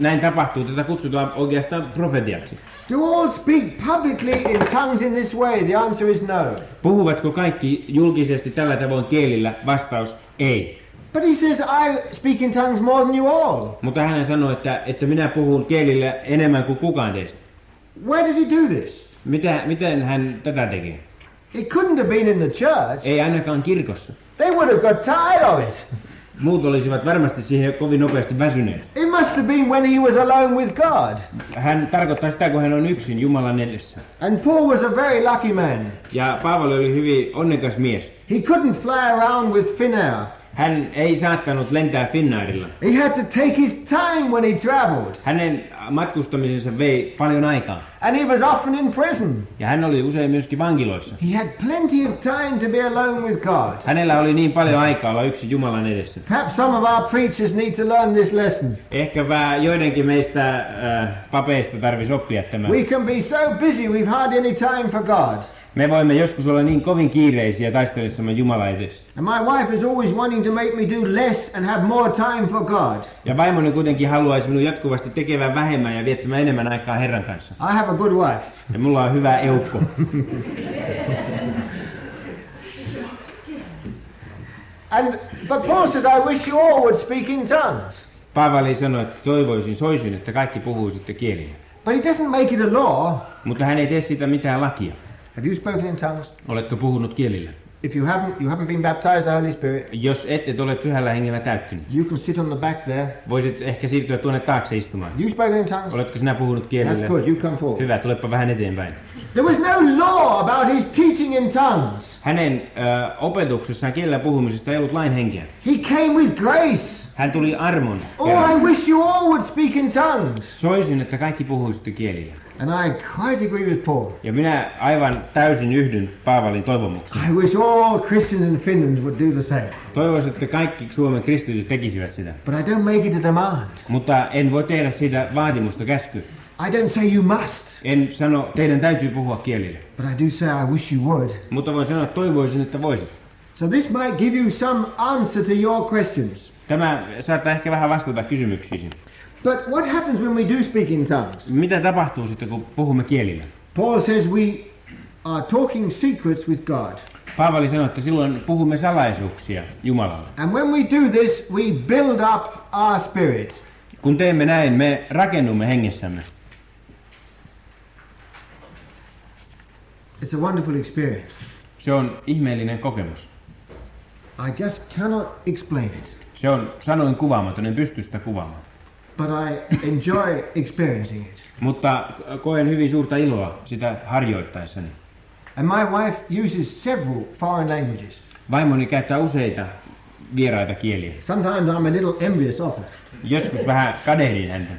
näin tapahtuu, tätä kutsutaan oikeastaan profetiaksi. Do all speak publicly in tongues in this way? The answer is no. Puhuvatko kaikki julkisesti tällä tavoin kielillä? Vastaus ei. But he says, I speak in tongues more than you all. Mutta hän sanoi, että minä puhun kielillä enemmän kuin kukaan teistä. Where did he do this? Miten hän tätä teki? It couldn't have been in the church. Ei ainakaan kirkossa. They would have got tired of it. Muut olisivat varmasti siihen kovin nopeasti väsyneet. It must have been when he was alone with God. Hän tarkoittaa sitä, kun hän on yksin Jumalan edessä. And Paul was a very lucky man. Ja Paavali oli hyvin onnekas mies. He couldn't fly around with Finnair. Hän ei saattanut lentää Finnairilla. He had to take his time when he travelled. Hänen matkustamisensa vei paljon aikaa. And he was often in prison. Ja hän oli usein myöskin vankiloissa. He had plenty of time to be alone with God. Hänellä oli niin paljon aikaa olla yksin Jumalan edessä. Perhaps some of our preachers need to learn this lesson. Ehkäpä joidenkin meistä papeista tarvitsisi oppia tämä. We can be so busy we've hardly any time for God. Me voimme joskus olla niin kovin kiireisiä taistellessamme Jumalan edessä. And my wife is always wanting to make me do less and have more time for God. Ja vaimoni kuitenkin haluaisi minun jatkuvasti tekevän vähemmän ja viettämään enemmän aikaa Herran kanssa. I have a good wife. Ja mulla on hyvä eukko. But Paul says, I wish you all would speak in tongues. Paavali sanoi, että soisin, että kaikki puhuisitte kielillä. But he doesn't make it a law. Mutta hän ei tee siitä mitään lakia. Have you spoken in tongues? Oletko puhunut kielillä? If you haven't been baptized the Holy Spirit. Jos et ole pyhällä hengellä täyttynyt. You can sit on the back there. Voisit ehkä siirtyä tuonne taakse istumaan. You spoken in tongues? Oletko sinä puhunut kielillä? That's good. You come forward. Hyvä, tulepa vähän eteenpäin. There was no law about his teaching in tongues. Hänen opetuksessaan kielellä puhumisesta ei ollut lain henkeä. He came with grace. Hän tuli armon. Oh, I wish you all would speak in tongues. Soisin, että kaikki puhuisitte kielillä. And I quite agree with Paul. Ja minä aivan täysin yhdyn Paavalin toivomukseen. I wish all Christians in Finland would do the same. Toivoisin, että kaikki Suomen kristityt tekisivät sitä. But I don't make it a demand. Mutta en voi tehdä siitä vaatimusta käskyä. I don't say you must. En sano, teidän täytyy puhua kielillä. But I do say I wish you would. Mutta voin sanoa, että toivoisin, että voisit. So this might give you some answer to your questions. Tämä saattaa ehkä vähän vastata kysymyksiisi. But what happens when we do speak in tongues? Mitä tapahtuu sitten, kun puhumme kielillä? Paul says we are talking secrets with God. Paavali sanoi, että silloin puhumme salaisuuksia Jumalalle. And when we do this, we build up our spirit. Kun teemme näin, me rakennumme hengessämme. It's a wonderful experience. Se on ihmeellinen kokemus. I just cannot explain it. Se on sanoin kuvaamaton, en pysty sitä kuvaamaan. But I enjoy experiencing it. Mutta koen hyvin suurta iloa sitä harjoittaessani. And my wife uses several foreign languages. Vaimoni käyttää useita vieraita kieliä. Sometimes I'm a little envious of her. Joskus vähän kadehdin häntä.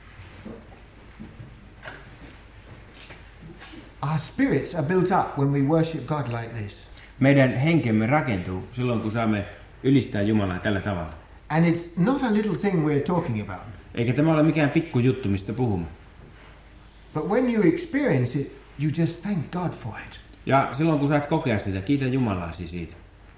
Our spirits are built up when we worship God like this. Meidän henkemme rakentuu silloin, kun saamme ylistää Jumalaa tällä tavalla. And it's not a little thing we're talking about. Eikä tämä ole mikään pikkujuttu, mistä puhumme. But when you experience it, you just thank God for it. Ja silloin, kun saat kokea sitä, kiitä Jumalaasi siitä.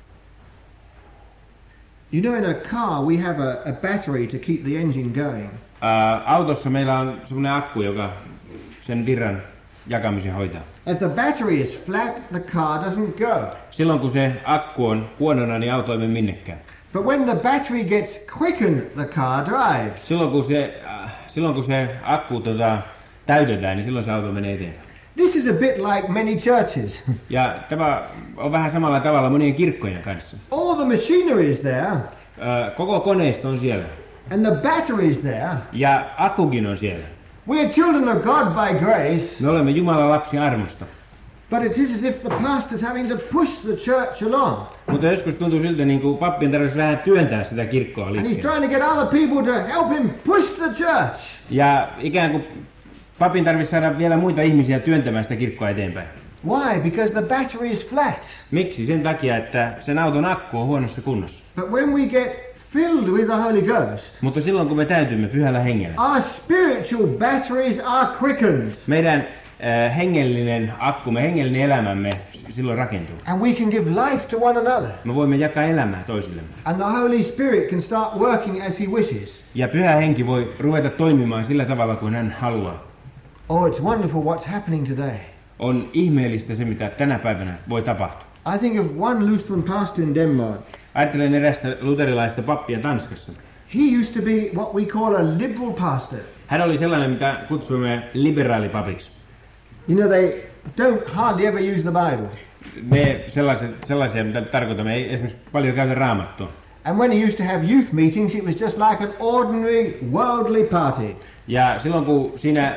You know, in a car we have a battery to keep the engine going. Autossa meillä on semmoinen akku, joka sen virran jakamisen hoitaa. If the battery is flat, the car doesn't go. Silloin, kun se akku on huonona, niin auto ei mene minnekään. But when the battery gets quickened, the car drives. Silloin kun se akku täytetään, niin silloin se auto menee eteenpäin. This is a bit like many churches. Ja tämä on vähän samalla tavalla monien kirkkojen kanssa. All the machinery is there. Koko koneisto on siellä. And the battery is there. Ja akkukin on siellä. We are children of God by grace. Me olemme Jumalan lapsia armosta. But it is as if the pastor's having to push the church along. Mutta joskus tuntuu siltä, niin kuin pappien tarvitsisi vähän työntää sitä kirkkoa And he's liikkeelle. trying to get other people to help him push the church. Ja ikään kuin papin tarvitsisi saada vielä muita ihmisiä työntämään sitä kirkkoa eteenpäin. Why? Because the battery is flat. Miksi? Sen takia, että sen auton akku on huonossa kunnossa. But when we get filled with the Holy Ghost, Mutta silloin kun me täytymme pyhällä hengellä, our spiritual batteries are quickened. meidän hengellinen akkumme, hengellinen elämämme silloin rakentuu. And we can give life to one another. Me voimme jakaa elämää toisillemme. And the Holy Spirit can start working as He wishes. Ja Pyhä Henki voi ruveta toimimaan sillä tavalla kuin hän haluaa. Oh, it's wonderful what's happening today. On ihmeellistä se, mitä tänä päivänä voi tapahtua. I think of one Lutheran pastor in Denmark. Ajattelen erästä luterilaista pappia Tanskassa. He used to be what we call a liberal pastor. Hän oli sellainen, mitä kutsuimme liberaalipapiksi. You know, they don't hardly ever use the Bible. Ne sellaisia, mitä tarkoitamme, ei esimerkiksi paljon käytä Raamattua. And when he used to have youth meetings, it was just like an ordinary worldly party. Ja silloin kun siinä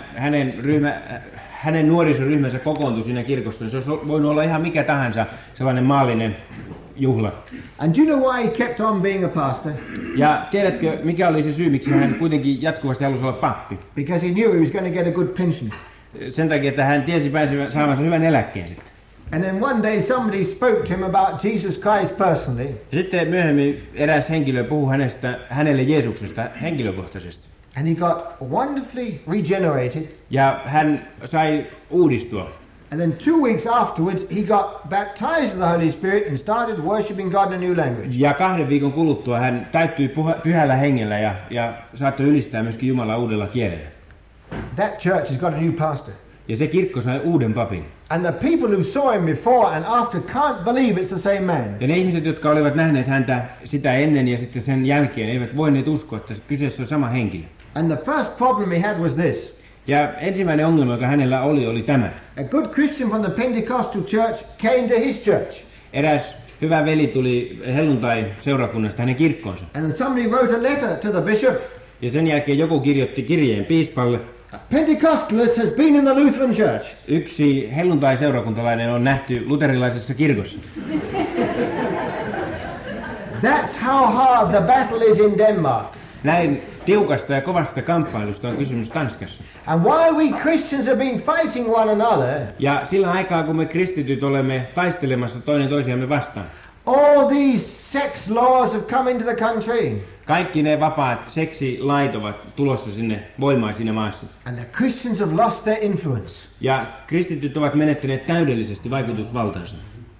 hänen nuorisoryhmänsä kokoontui siinä kirkossa, niin se olisi voinut olla ihan mikä tahansa sellainen maallinen juhla. And do you know why he kept on being a pastor? Ja tiedätkö, mikä oli se syy, miksi hän kuitenkin jatkuvasti halusi olla pappi? Because he knew he was going to get a good pension. Sen takia, että hän tiesi saavansa hyvän eläkkeen sitten. And then one day somebody spoke to him about Jesus Christ personally. Ja sitten myöhemmin eräs henkilö puhui hänelle Jeesuksesta henkilökohtaisesti. And he got wonderfully regenerated. Ja hän sai uudistua. And then 2 weeks afterwards he got baptized in the Holy Spirit and started worshiping God in a new language. Ja 2 viikon kuluttua hän täyttyi pyhällä hengellä ja saattoi ylistää myöskin Jumalaa uudella kielellä. That church has got a new pastor. Ja se kirkko sai uuden papin. And the people who saw him before and after can't believe it's the same man. Ja ne ihmiset, jotka olivat nähneet häntä sitä ennen ja sitten sen jälkeen, eivät voineet uskoa, että kyseessä on sama henkilö. And the first problem he had was this. Ja ensimmäinen ongelma, joka hänellä oli tämä. A good Christian from the Pentecostal church came to his church. Eräs hyvä veli tuli helluntai-seurakunnasta hänen kirkkoonsa. And somebody wrote a letter to the bishop. Ja sen jälkeen joku kirjoitti kirjeen piispalle. A Pentecostalist has been in the Lutheran church. Yksi helluntai-seurakuntalainen on nähty luterilaisessa kirkossa. That's how hard the battle is in Denmark. Näin tiukasta ja kovasta kamppailusta on kysymys Tanskassa. And while we Christians have been fighting one another, Ja sillä aikaa, kun me kristityt olemme taistelemassa toinen toisiamme vastaan, all these sex laws have come into the country. kaikki ne vapaat seksilait ovat tulossa sinne voimaan siinä maassa. And the Christians have lost their influence. Ja kristityt ovat menettäneet täydellisesti vaikutusvaltaansa.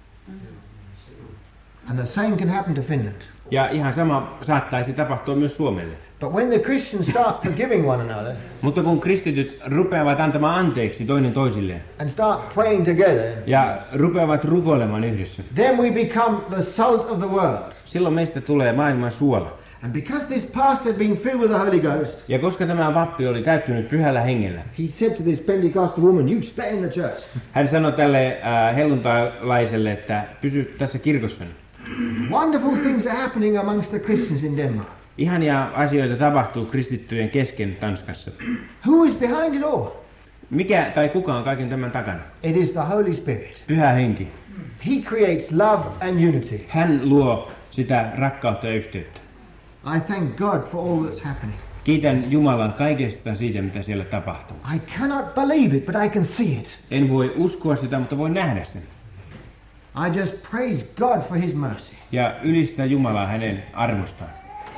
And the same can happen to Finland. Ja ihan sama saattaisi tapahtua myös Suomelle. But when the Christians start forgiving one another Mutta kun kristityt rupeavat antamaan anteeksi toinen toisilleen and start praying together, ja rupeavat rukoilemaan yhdessä, then we become the salt of the world. silloin meistä tulee maailman suola. And because this pastor had been filled with the Holy Ghost, Ja koska tämä pappi oli täyttynyt pyhällä hengellä, he said to this Pentecostal woman, "You stay in the church." hän sanoi tälle helluntalaiselle, että pysy tässä kirkossani. Wonderful things are happening amongst the Christians in Denmark. Ihania asioita tapahtuu kristittyjen kesken Tanskassa. Who is behind it all? Mikä tai kuka on kaiken tämän takana? It is the Holy Spirit. Pyhä henki. He creates love and unity. Hän luo sitä rakkautta ja yhteyttä. I thank God for all that's happening. Kiitän Jumalaa kaikesta siitä, mitä siellä tapahtuu. I cannot believe it, but I can see it. En voi uskoa sitä, mutta voin nähdä sen. I just praise God for His mercy. Ja ylistää Jumalaa hänen armostaan.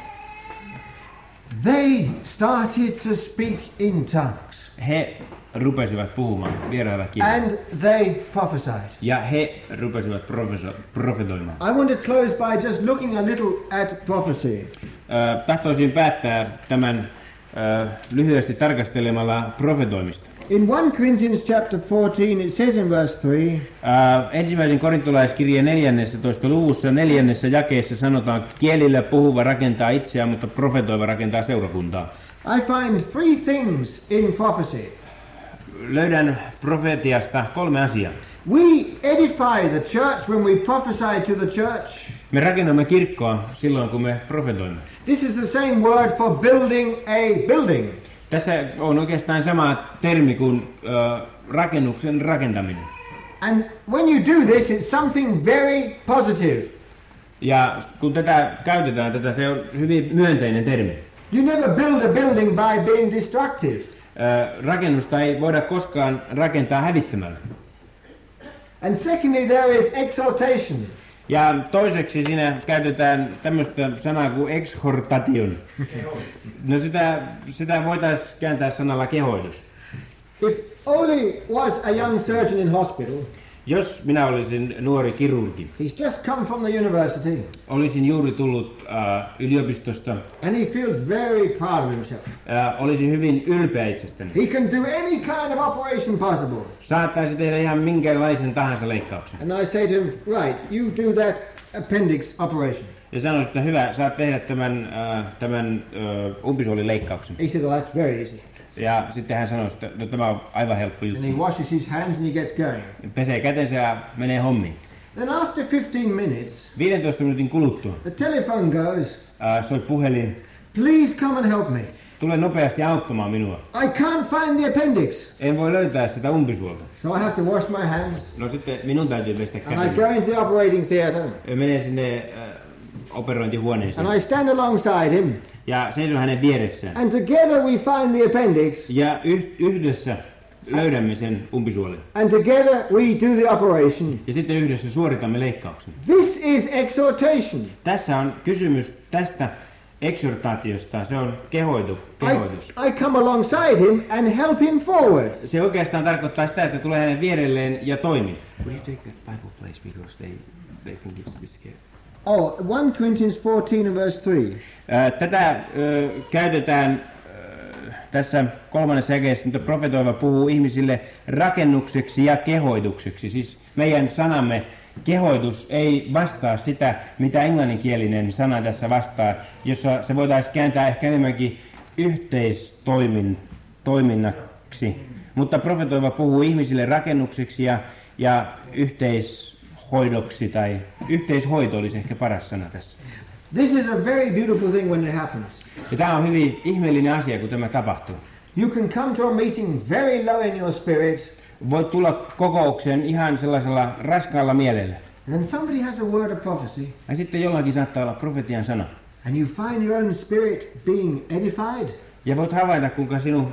They started to speak in tongues. He rupesivat puhumaan vierailla kielillä. And they prophesied. Ja he rupesivat profetoimaan. I want to close by just looking a little at prophecy. Tahtoisin päättää tämän lyhyesti tarkastelemalla profetoimista. In 1 Corinthians chapter 14 it says in verse 3, Ensimmäisen korintolaiskirjeen 14. luvussa 4. jakeessa sanotaan, kielillä puhuva rakentaa itseään, mutta profetoiva rakentaa seurakuntaa. I find 3 things in prophecy. Löydän profetiasta 3 asiaa. We edify the church when we prophesy to the church. Me rakennamme kirkkoa silloin, kun me profetoimme. This is the same word for building a building. Tässä on oikeastaan sama termi kuin rakennuksen rakentaminen. And when you do this, it's something very positive. Ja kun tätä käytetään, se on hyvin myönteinen termi. You never build a building by being destructive. Rakennusta ei voida koskaan rakentaa hävittämällä. And secondly, there is exhortation. Ja toiseksi siinä käytetään tämmöistä sanaa kuin exhortation. No sitä voitaisiin kääntää sanalla kehoitus. If Oli was a young surgeon in hospital, Jos minä olisin nuori kirurgi, he's just come from the university, olisin juuri tullut yliopistosta, and he feels very proud of himself. olisin hyvin ylpeä itsestäni. He can do any kind of operation possible. Saattaisi tehdä ihan minkälaisen tahansa leikkauksen. And I say to him, right, you do that appendix operation. Ja sanoisin, että hyvä, saat tehdä tämän umpisuolileikkauksen. He said, well, that's very easy. Ja sitten hän sanoi, että no, tämä on aivan helppo And he juttu. washes his hands and he gets going. Pesee kätensä ja menee hommiin. Then after 15 minutes, 15 minuutin kuluttua the telephone goes, soi puhelin. please come and help me. Tule nopeasti auttamaan minua. I can't find the appendix. En voi löytää sitä umpisuolta. So I have to wash my hands. No sitten minun täytyy pestä And I käteni. go into the operating theatre. Ja menee sinne operointihuoneeseen. And I stand alongside him. Ja seison hänen vieressään. And together we find the appendix. Ja yhdessä löydämme sen umpisuolen. And together we do the operation. Ja sitten yhdessä suoritamme leikkauksen. This is exhortation. Tässä on kysymys tästä exhortaatiosta. Se on kehoitus. I come alongside him and help him forward. Se oikeastaan tarkoittaa sitä, että tulee hänen vierelleen ja toimii. Will you take that Bible place because they think it's scary. Oh, 1 Corinthians 14 and verse 3. Tätä käytetään tässä kolmannessa jakeessa, mutta profetoiva puhuu ihmisille rakennukseksi ja kehoitukseksi. Siis meidän sanamme kehoitus ei vastaa sitä, mitä englanninkielinen sana tässä vastaa, jossa se voitaisiin kääntää ehkä enemmänkin yhteistoiminnaksi. Mutta profetoiva puhuu ihmisille rakennukseksi ja yhteishoidoksi, tai yhteishoito olisi ehkä paras sana tässä. This is a very beautiful thing when it happens. Ja tämä on hyvin ihmeellinen asia, kun tämä tapahtuu. You can come to a meeting very low in your spirit, Voit tulla kokoukseen ihan sellaisella raskaalla mielellä. and then somebody has a word of prophecy, Ja sitten jollakin saattaa olla profetian sana. and you find your own spirit being edified, Ja voit havaita, kuinka sinun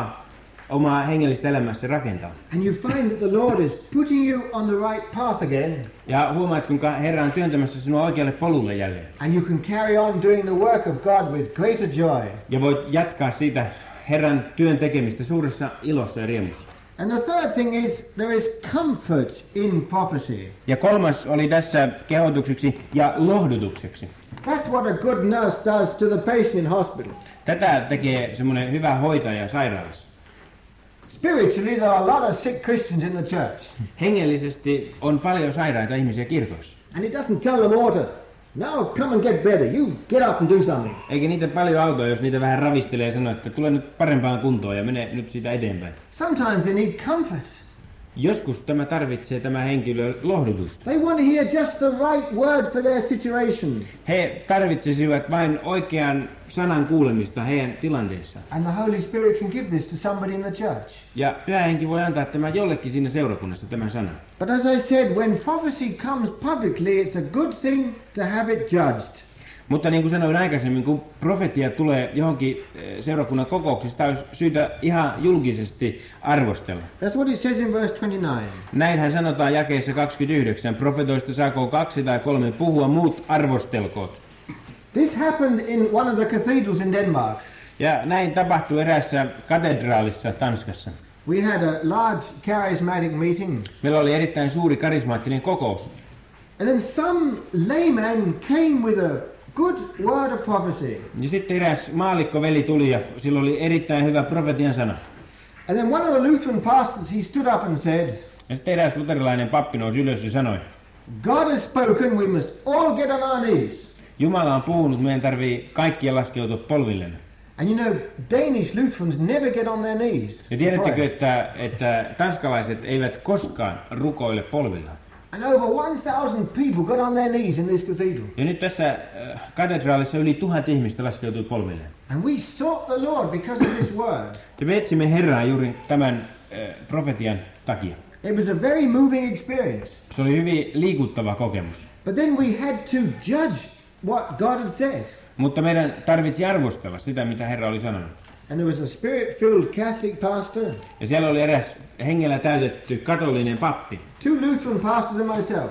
oma hengellistä elämässä rakentaa. and you find that the Lord is putting you on the right path again, Ja huomaat, kuinka Herra on työntämässä sinua oikealle polulle jälleen. and you can carry on doing the work of God with greater joy. Ja voit jatkaa siitä Herran työn tekemistä suuressa ilossa ja riemussa. And the third thing is there is comfort in prophecy. Ja kolmas oli tässä kehotukseksi ja lohdutukseksi. That's what a good nurse does to the patient in hospital. Tätä tekee semmoinen hyvä hoitaja sairaalassa. Spiritually, there are a lot of sick Christians in the church. Hengellisesti on paljon sairaita ihmisiä kirkossa. And he doesn't tell them all to, now come and get better. You get up and do something. Eikä niitä paljon autoa, jos niitä vähän ravistelee ja sanoo, että tule nyt parempaan kuntoon ja mene nyt siitä eteenpäin. Sometimes they need comfort. Joskus tämä henkilö lohdutusta. They want to hear just the right word for their situation. He tarvitsisivat vain oikean sanan kuulemista heidän tilanteessaan. And the Holy Spirit can give this to somebody in the church. Ja Pyhä Henki voi antaa tämä jollekin siinä seurakunnassa tämän sanan. But as I said, when prophecy comes publicly, it's a good thing to have it judged. Mutta niin kuin sanoin aikaisemmin, kun profetia tulee johonkin seurakunnan kokouksesta, olisi syytä ihan julkisesti arvostella. That's what it says in verse 29. Näinhän sanotaan jakeessa 29. Profetoista saako 2 tai 3 puhua, muut arvostelkoot. This happened in one of the cathedrals in Denmark. Ja näin tapahtui eräässä katedraalissa Tanskassa. We had a large charismatic meeting. Meillä oli erittäin suuri karismaattinen kokous. And then some layman came with a good word of prophecy. Ja sitten eräs maallikkoveli tuli ja sillä oli erittäin hyvä profetian sana. And then one of the Lutheran pastors, he stood up and said, Ja sitten eräs luterilainen pappi nousi ylös ja sanoi, God has spoken, we must all get on our knees. Jumala on puhunut, meidän tarvii kaikkien laskeutua polvilleen. And you know, Danish Lutherans never get on their knees. Ja tiedättekö, että tanskalaiset eivät koskaan rukoile polvillaan. And over 1,000 people got on their knees in this cathedral. Ja nyt tässä katedraalissa yli 1000 ihmistä laskeutui polvilleen. And we sought the Lord because of this word. Ja me etsimme Herraa juuri tämän profetian takia. It was a very moving experience. Se oli hyvin liikuttava kokemus. But then we had to judge what God had said. Mutta meidän tarvitsi arvostella sitä, mitä Herra oli sanonut. And there was a spirit-filled Catholic pastor, Ja siellä oli eräs hengellä täytetty katolinen pappi. 2 Lutheran pastors and myself.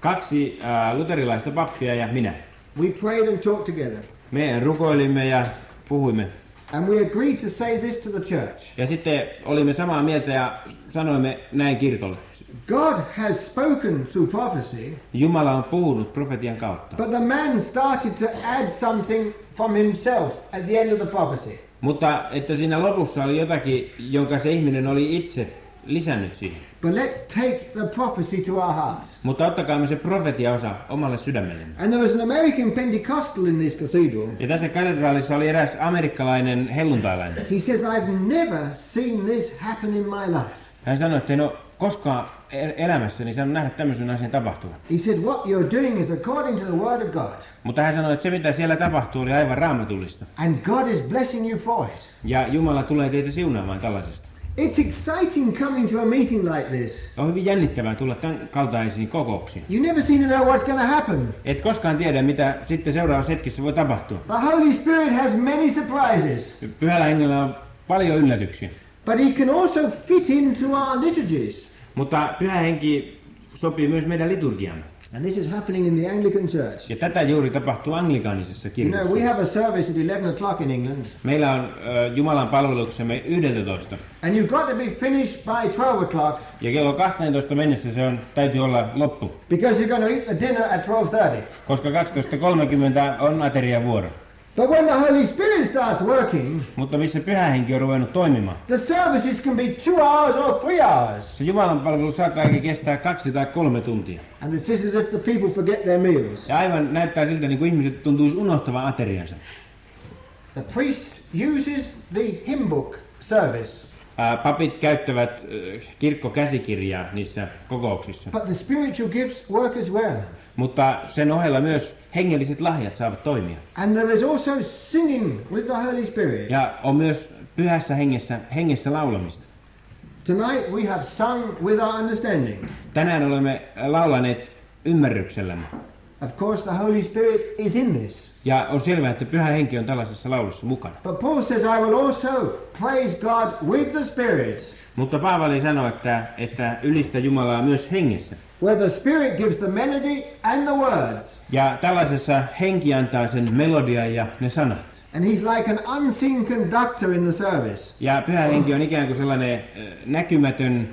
2 luterilaista pappia ja minä. We prayed and talked together. Me rukoilimme ja puhuimme. And we agreed to say this to the church. Ja sitten olimme samaa mieltä ja sanoimme näin kirkolle. God has spoken through prophecy, Jumala on puhunut profetian kautta. but the man started to add something from himself at the end of the prophecy. Mutta että siinä lopussa oli jotakin, jonka se ihminen oli itse lisännyt siihen. But let's take the prophecy to our hearts. Mutta ottakaamme se profetiaosa omalle sydämellemme. And there was an American Pentecostal in this cathedral. Ja tässä katedraalissa oli eräs amerikkalainen helluntailainen. He says, I've never seen this happen in my life. Hän sanoi, että en ole koskaan elämässäni saanut nähdä tämmöisen asian tapahtuvan. He said, what you're doing is according to the word of God. Mutta hän sanoi, että se mitä siellä tapahtuu oli aivan raamatullista. And God is blessing you for it. Ja Jumala tulee teitä siunaamaan tällaisesta. It's exciting coming to a meeting like this. On hyvin jännittävää tulla tämän kaltaisiin kokouksiin. You never seem to know what's going to happen. Et koskaan tiedä, mitä sitten seuraavassa hetkessä voi tapahtua. The Holy Spirit has many surprises. Pyhällä hengellä on paljon yllätyksiä. But he can also fit into our liturgies. Mutta pyhä henki sopii myös meidän liturgiamme. And this is happening in the Anglican Church. Ja tätä juuri tapahtuu anglikaanisessa You know, we kirkossa. have a service at 11 o'clock in England. Meillä on Jumalan palveluksemme 11. And you've got to be finished by 12 o'clock. Ja kello 12 mennessä täytyy olla loppu. Because you're going to eat the dinner at 12:30. Koska 12.30 on ateriavuoro. But when the Holy Spirit starts working, Mutta missä pyhä henki on ruvennut toimimaan. the services can be 2 hours or 3 hours. Se Jumalan palvelus saattaa kestää 2 tai 3 tuntia. And it's just as if the people forget their meals. Ja aivan näyttää siltä, niin kuin ihmiset tuntuisi unohtavan ateriansa. The priest uses the hymn book service. Papit käyttävät kirkkokäsikirjaa niissä kokouksissa. But the spiritual gifts work as well. Mutta sen ohella myös hengelliset lahjat saavat toimia. And there is also singing with the Holy Spirit. Ja on myös pyhässä hengessä laulamista. Tonight we have sung with our understanding. Tänään olemme laulaneet ymmärryksellämme. Of course the Holy Spirit is in this. Ja on selvää, että pyhä henki on tällaisessa laulussa mukana. But Paul says, I will also praise God with the Spirit. Mutta Paavali sanoo, että ylistä Jumalaa myös hengessä. Where the Spirit gives the melody and the words. Ja tällaisessa henki antaa sen melodian ja ne sanat. And he's like an unseen conductor in the service. Ja pyhä henki on ikään kuin sellainen näkymätön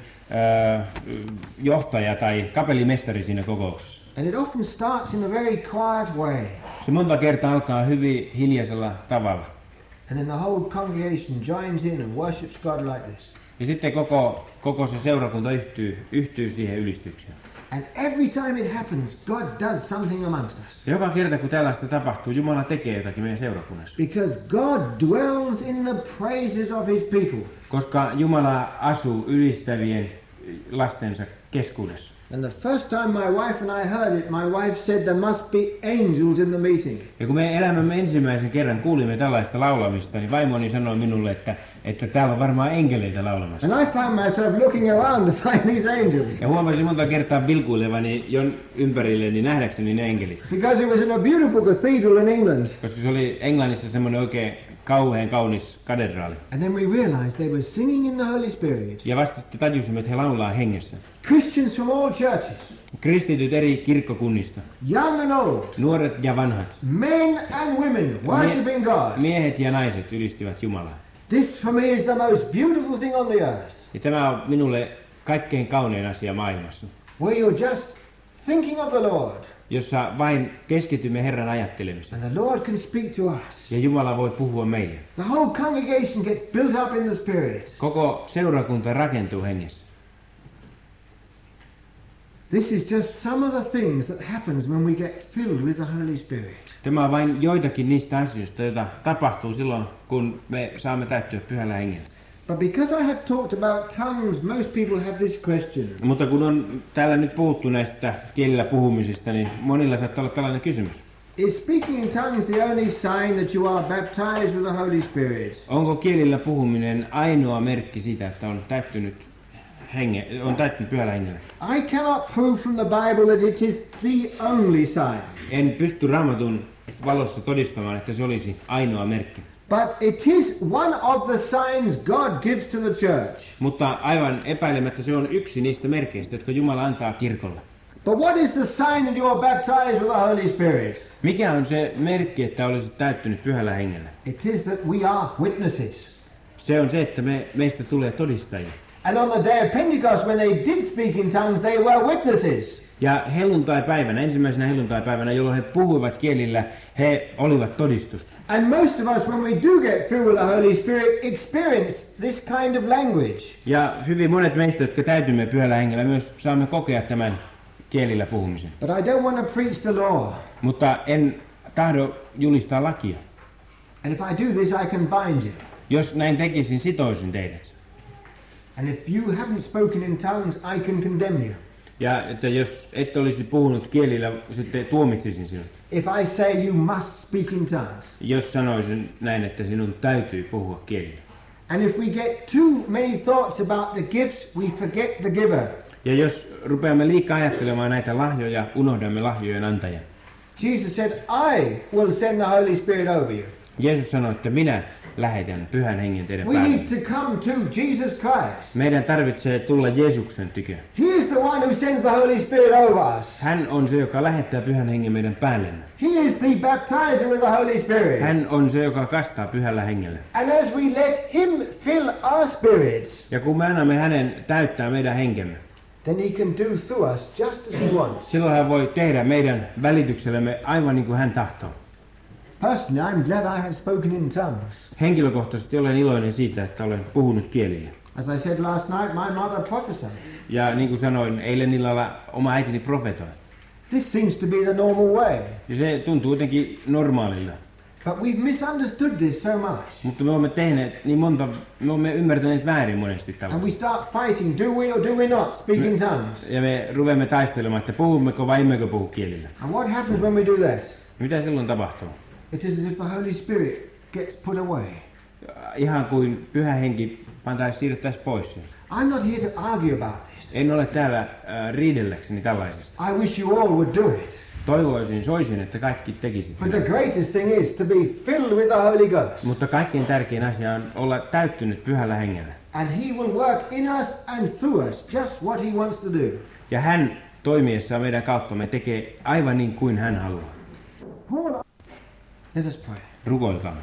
johtaja tai kapellimestari siinä kokouksessa. And it often starts in a very quiet way. Se monta kertaa alkaa hyvin hiljaisella tavalla. And then the whole congregation joins in and worships God like this. Ja sitten koko se seurakunta yhtyy siihen ylistykseen. And every time it happens, God does something amongst us. Ja joka kerta kun tällaista tapahtuu, Jumala tekee jotakin meidän seurakunnassa. Because God dwells in the praises of his people. Koska Jumala asuu ylistävien lastensa keskuudessa. And the first time my wife and I heard it, my wife said there must be angels in the meeting. Ja kun me elämämme ensimmäisen kerran kuulimme tällaista laulamista, niin vaimoni sanoi minulle, että täällä on varmaan enkeleitä laulamassa. And I found myself looking around to find these angels. Ja huomasin monta kertaa vilkuilevani jon ympärilleni nähdäkseni ne enkelit. Because it was in a beautiful cathedral in England. Koska se oli Englannissa semmoinen oikein kauhean kaunis katedraali. And then we realized they were singing in the Holy Spirit. Ja vasta sitten tajusimme, että he laulaa hengessä. Christians from all churches. Kristityt eri kirkkokunnista. Young and old. Nuoret ja vanhat. Men and women worshipping God. Miehet ja naiset ylistivät Jumalaa. This for me is the most beautiful thing on the earth. Ja tämä on minulle kaikkein kaunein asia maailmassa. Where you're just thinking of the Lord. Jossa vain keskitymme Herran ajattelemiseen. And the Lord can speak to us. Ja Jumala voi puhua meille. The whole congregation gets built up in the Spirit. Koko seurakunta rakentuu hengessä. This is just some of the things that happens when we get filled with the Holy Spirit. Tämä on vain joitakin niistä asioista, joita tapahtuu silloin, kun me saamme täyttyä pyhällä hengellä. But because I have talked about tongues, most people have this question. Mutta kun on täällä nyt puhuttu näistä kielillä puhumisista, niin monilla saattaa olla tällainen kysymys. Is speaking in tongues the only sign that you are baptized with the Holy Spirit? Onko kielillä puhuminen ainoa merkki siitä, että on täyttynyt pyhällä hengellä? I cannot prove from the Bible that it is the only sign. En pysty Raamatun valossa todistamaan, että se olisi ainoa merkki. But it is one of the signs God gives to the church. Mutta aivan epäilemättä se on yksi niistä merkeistä, jotka Jumala antaa kirkolle. But what is the sign that you are baptized with the Holy Spirit? Mikä on se merkki, että olisit täyttynyt pyhällä hengellä? It is that we are witnesses. Se on se, että meistä tulee todistajia. And on the day of Pentecost, when they did speak in tongues, they were witnesses. Ja helluntaipäivänä, ensimmäisenä helluntaipäivänä, jolloin he puhuivat kielillä, he olivat todistusta. And most of us, when we do get through with the Holy Spirit, experience this kind of language. Ja hyvin monet meistä, jotka täytymme pyhällä hengellä, myös saamme kokea tämän kielillä puhumisen. But I don't want to preach the law. Mutta en tahdo julistaa lakia. And if I do this, I can bind you. Jos näin tekisin, sitoisin teidät. And if you haven't spoken in tongues, I can condemn you. Ja että jos et olisi puhunut kielillä, sitten tuomitsisin sinut. If I say you must speak in tongues. Jos sanoisin näin, että sinun täytyy puhua kielillä. And if we get too many thoughts about the gifts, we forget the giver. Ja jos rupeamme liikaa ajattelemaan näitä lahjoja, unohdamme lahjojen antajan. Jesus said, I will send the Holy Spirit over you. Jeesus sanoi, että minä lähetän pyhän hengen teidän We need päälle. to come to Jesus Christ. Meidän tarvitsee tulla Jeesuksen tykö. He is the one who sends the Holy Spirit over us. Hän on se, joka lähettää pyhän hengen meidän päällemme. He is the baptizer with the Holy Spirit. Hän on se, joka kastaa pyhällä hengellä. And as we let him fill our spirits, Ja kun me annamme hänen täyttää meidän henkemme, then he can do through us just as he wants. silloin hän voi tehdä meidän välityksellemme aivan niin kuin hän tahtoo. Personally, I'm glad I have spoken in tongues. Henkilökohtaisesti olen iloinen siitä, että olen puhunut kielillä. As I said last night, my mother prophesied. Ja niin kuin sanoin, eilen illalla oma äitini profetoi. This seems to be the normal way. Ja se tuntuu jotenkin normaalilta. But we've misunderstood this so much. Mutta me olemme tehneet niin monta, me olemme ymmärtäneet väärin monesti And tällaista. we start fighting, do we or do we not speak in tongues? Ja me ruveamme taistelemaan, että puhummeko vai emmekö puhu kielillä. And what happens when we do that? Mitä silloin tapahtuu? It is as if the Holy Spirit gets put away. Ihan kuin pyhä henki siirrettäisiin pois. I'm not here to argue about this. En ole täällä riidelläkseni tällaisesta. I wish you all would do it. Soisin, että kaikki tekisivät. But the greatest thing is to be filled with the Holy Ghost. Mutta kaikkein tärkein asia on olla täyttynyt pyhällä hengellä. And he will work in us and through us just what he wants to do. Ja hän toimiessaan meidän kauttamme tekee aivan niin kuin hän haluaa. Let us pray. Rukoilkaa.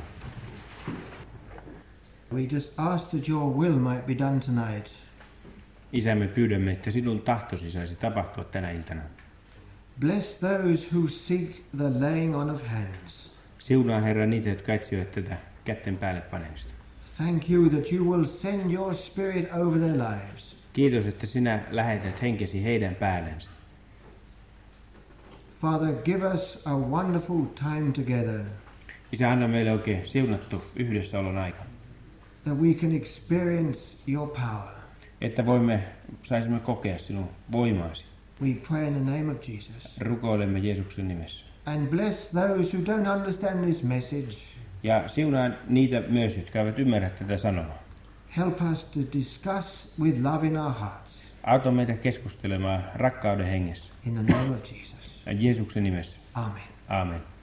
We just ask that your will might be done tonight. Isä, me pyydämme, että sinun tahtosi saisi tapahtua tänä iltana. Bless those who seek the laying on of hands. Siunaa Herra niitä, jotka etsivät tätä kätten päälle panemista. Thank you that you will send your Spirit over their lives. Kiitos, että sinä lähetät henkesi heidän päällensä. Father, give us a wonderful time together, Isä, anna meille oikein siunattu yhdessäolon aika. that we can experience your power. Että saisimme kokea sinun voimaasi. We pray in the name of Jesus. Rukoilemme Jeesuksen nimessä. And bless those who don't understand this message. Ja siunaa niitä myös, jotka eivät ymmärrä tätä sanoa. Help us to discuss with love in our hearts. Auta meitä keskustelemaan rakkauden hengessä. In the name of Jesus. Jeesuksen nimessä. Amen. Aamen.